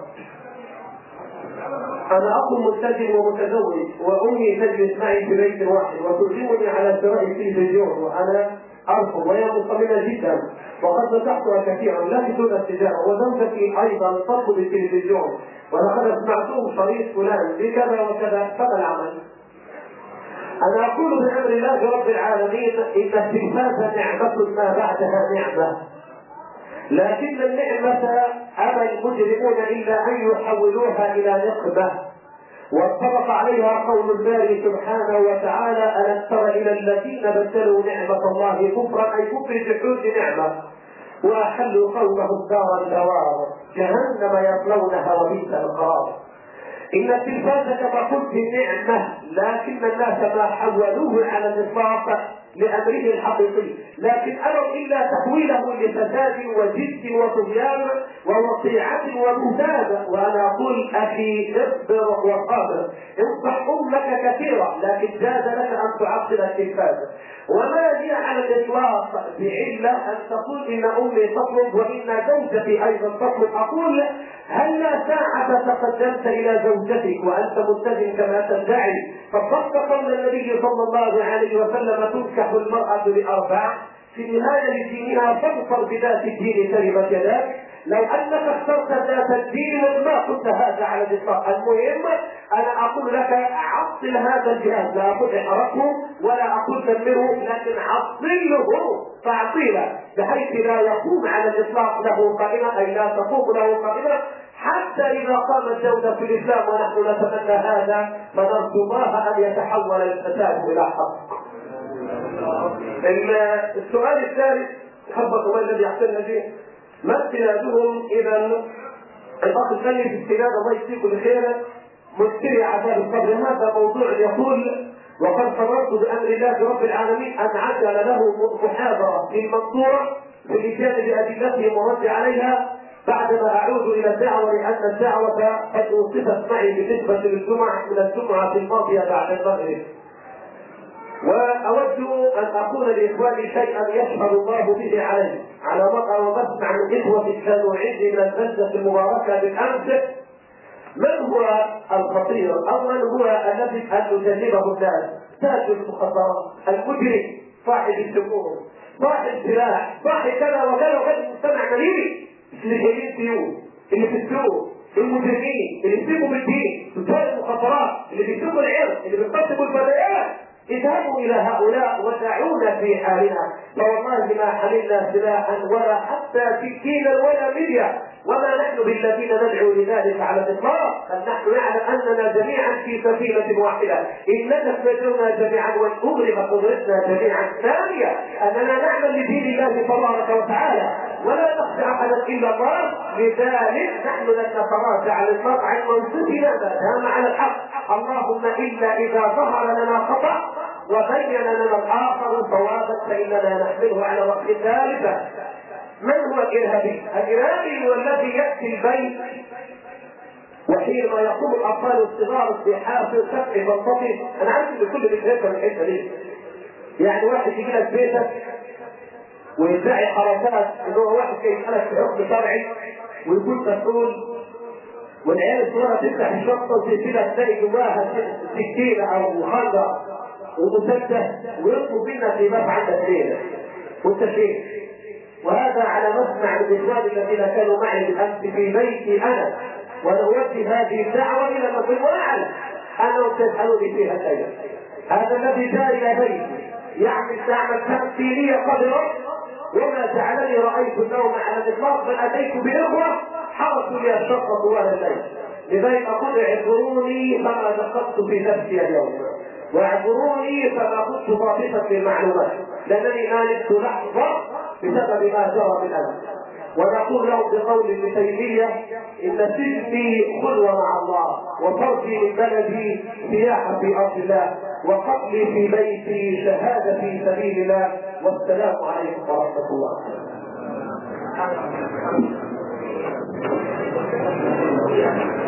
انا اخ ملتزم ومتزوج، وامي تجلس معي في بيت واحد وتلزمني على شراء التلفزيون، وانا ارفض وهي مصممه جدا، وقد نصحتها كثيرا لا بدون التجاره، وزوجتي ايضا ترفض التلفزيون، ولقد اسمعتهم شريط فلان بكذا وكذا، فما العمل؟ أنا أقول بأمر الله رب العالمين إن التلفاز نعمة ما بعدها نعمة، لكن النعمة أبى المجرمون إلا أن يحولوها إلى نقمة، واتفق عليها قول الله سبحانه وتعالى: ألم تر إلى الذين بدلوا نعمة الله كفرا، أي كفر جحود نعمة، وأحلوا قومهم دار البوار جهنم يصلونها وبئس القرار. إن التلفاز كما قلت نعمة، لكن الناس ما حولوه على الإطلاق لأمره الحقيقي، لكن أروا إلا تحويله لفساد وجد وطغيان ووقيعة وبهتان. وأنا أقول أخي اصبر وصابر، انصح أمك كثيرا، لكن جاز لك أن تعطل التلفاز. وما هي على الإطلاق بعلة أن تقول إن أمي تطلب وإن زوجتي أيضا تطلب. أقول: هل لا ساعة تقدمت إلى زوجتك وأنت ملتزم كما تدعي فصدق قول النبي صلى الله عليه وسلم: تنكح المرأة بأربع، في نهاية دينها فانصر بذات الدين كلمة يداك. لو انك اخترت ذات الدين ما قلت هذا على الاطلاق. المهم انا اقول لك عطل هذا الجهاز، لا اقول احرقه ولا اقول دمره، لكن عطله تعطيلا بحيث لا يقوم على الاطلاق له قائمه، اي لا تقوم له قائمه حتى اذا قام الدوله في الاسلام، ونحن نتمنى هذا، فنرجو الله ان يتحول الفساد الى حق. السؤال الثالث: حبة الذي يحتلنا به ما استنادهم؟ اذا الاخ الثاني في استناد الله يجزيكم بخير مشتري عذاب القبر، هذا موضوع يقول: وقد قررت بامر الله رب العالمين ان عجل له محاضره في المنصوره في الاتيان بادلته ورد عليها بعدما اعود الى الدعوه، لان الدعوه قد اوصفت معي بالنسبه للجمعه من الجمعه الماضيه بعد المغرب. وأود أن أقول لإخواني شيئا يشهد الله به علي على مرأى ومسمع من إخوة كانوا عندي من البلدة المباركة بالأمس. من هو الخطير أو من هو الذي أن يجنبه الناس؟ تاجر المخدرات، المجرم، صاحب السموم، صاحب سلاح، صاحب كذا وكذا وكذا. المجتمع مليء اللي جايين سيوف، اللي في السوق، المجرمين اللي بيسيبوا بالدين، تجار المخدرات اللي بيسيبوا العرض، اللي بيقدموا البدايات. اذهبوا الى هؤلاء ودعونا في حالنا، فوالله ما حملنا سلاحا ولا حتى سكينا ولا مديا، وما نحن بالذين ندعو لذلك على الاطلاق، بل نحن نعلم اننا جميعا في سفينه واحده، اننا تنجونا جميعا وان اغرق قدرتنا جميعا. ثانيا اننا نعمل لدين الله تبارك وتعالى ولا نخشى احدا الا الله، لذلك نحن لن نتراجع على الاطلاق عن موقفنا ما دام على الحق. اللهم الا اذا ظهر لنا خطا وبين لنا الاخر صوابا فاننا نحمله على وقت ثالثه. من هو الارهابي؟ الارهابي هو الذي ياتي البيت وحينما يقوم الاطفال الصغار بحافل سقف منطقي. انا عارف ان كل بيتهيأ من الحته دي، يعني واحد يجي لك بيتك ويدعي حركات ان هو واحد يسالك في حكم شرعي ويكون مسؤول، والعيال الصغيره تفتح الشنطه وتقفلها تلاقي جواها سكينه او خنجر ومسدس ويطلب منك في باب عندك ليله وانت شيخ. وهذا على مسمع من اخواني الذين كانوا معي بالامس في بيتي انا، ونودي هذه الدعوه الى مكان واعلم انهم تسالوني فيها شيئا. هذا الذي جاء الى بيتي يعمل تمثيليه قدره، وما جعلني رايت النوم على الاطلاق، بل اتيت باخوه حرصوا لي الشرط طوال الليل. لذلك اقول اعذروني فما دققت في نفسي اليوم، واعذروني فما كنت ضابطا في المعلومات، لانني انست لحظه بسبب ما جرى من امس. ونقول لهم بقول ابن تيميه ان سجني خلوه مع الله، وطردي من بلدي سياحه في ارض الله، وقتلي في بيتي شهاده في سبيل الله. والسلام عليكم ورحمه الله.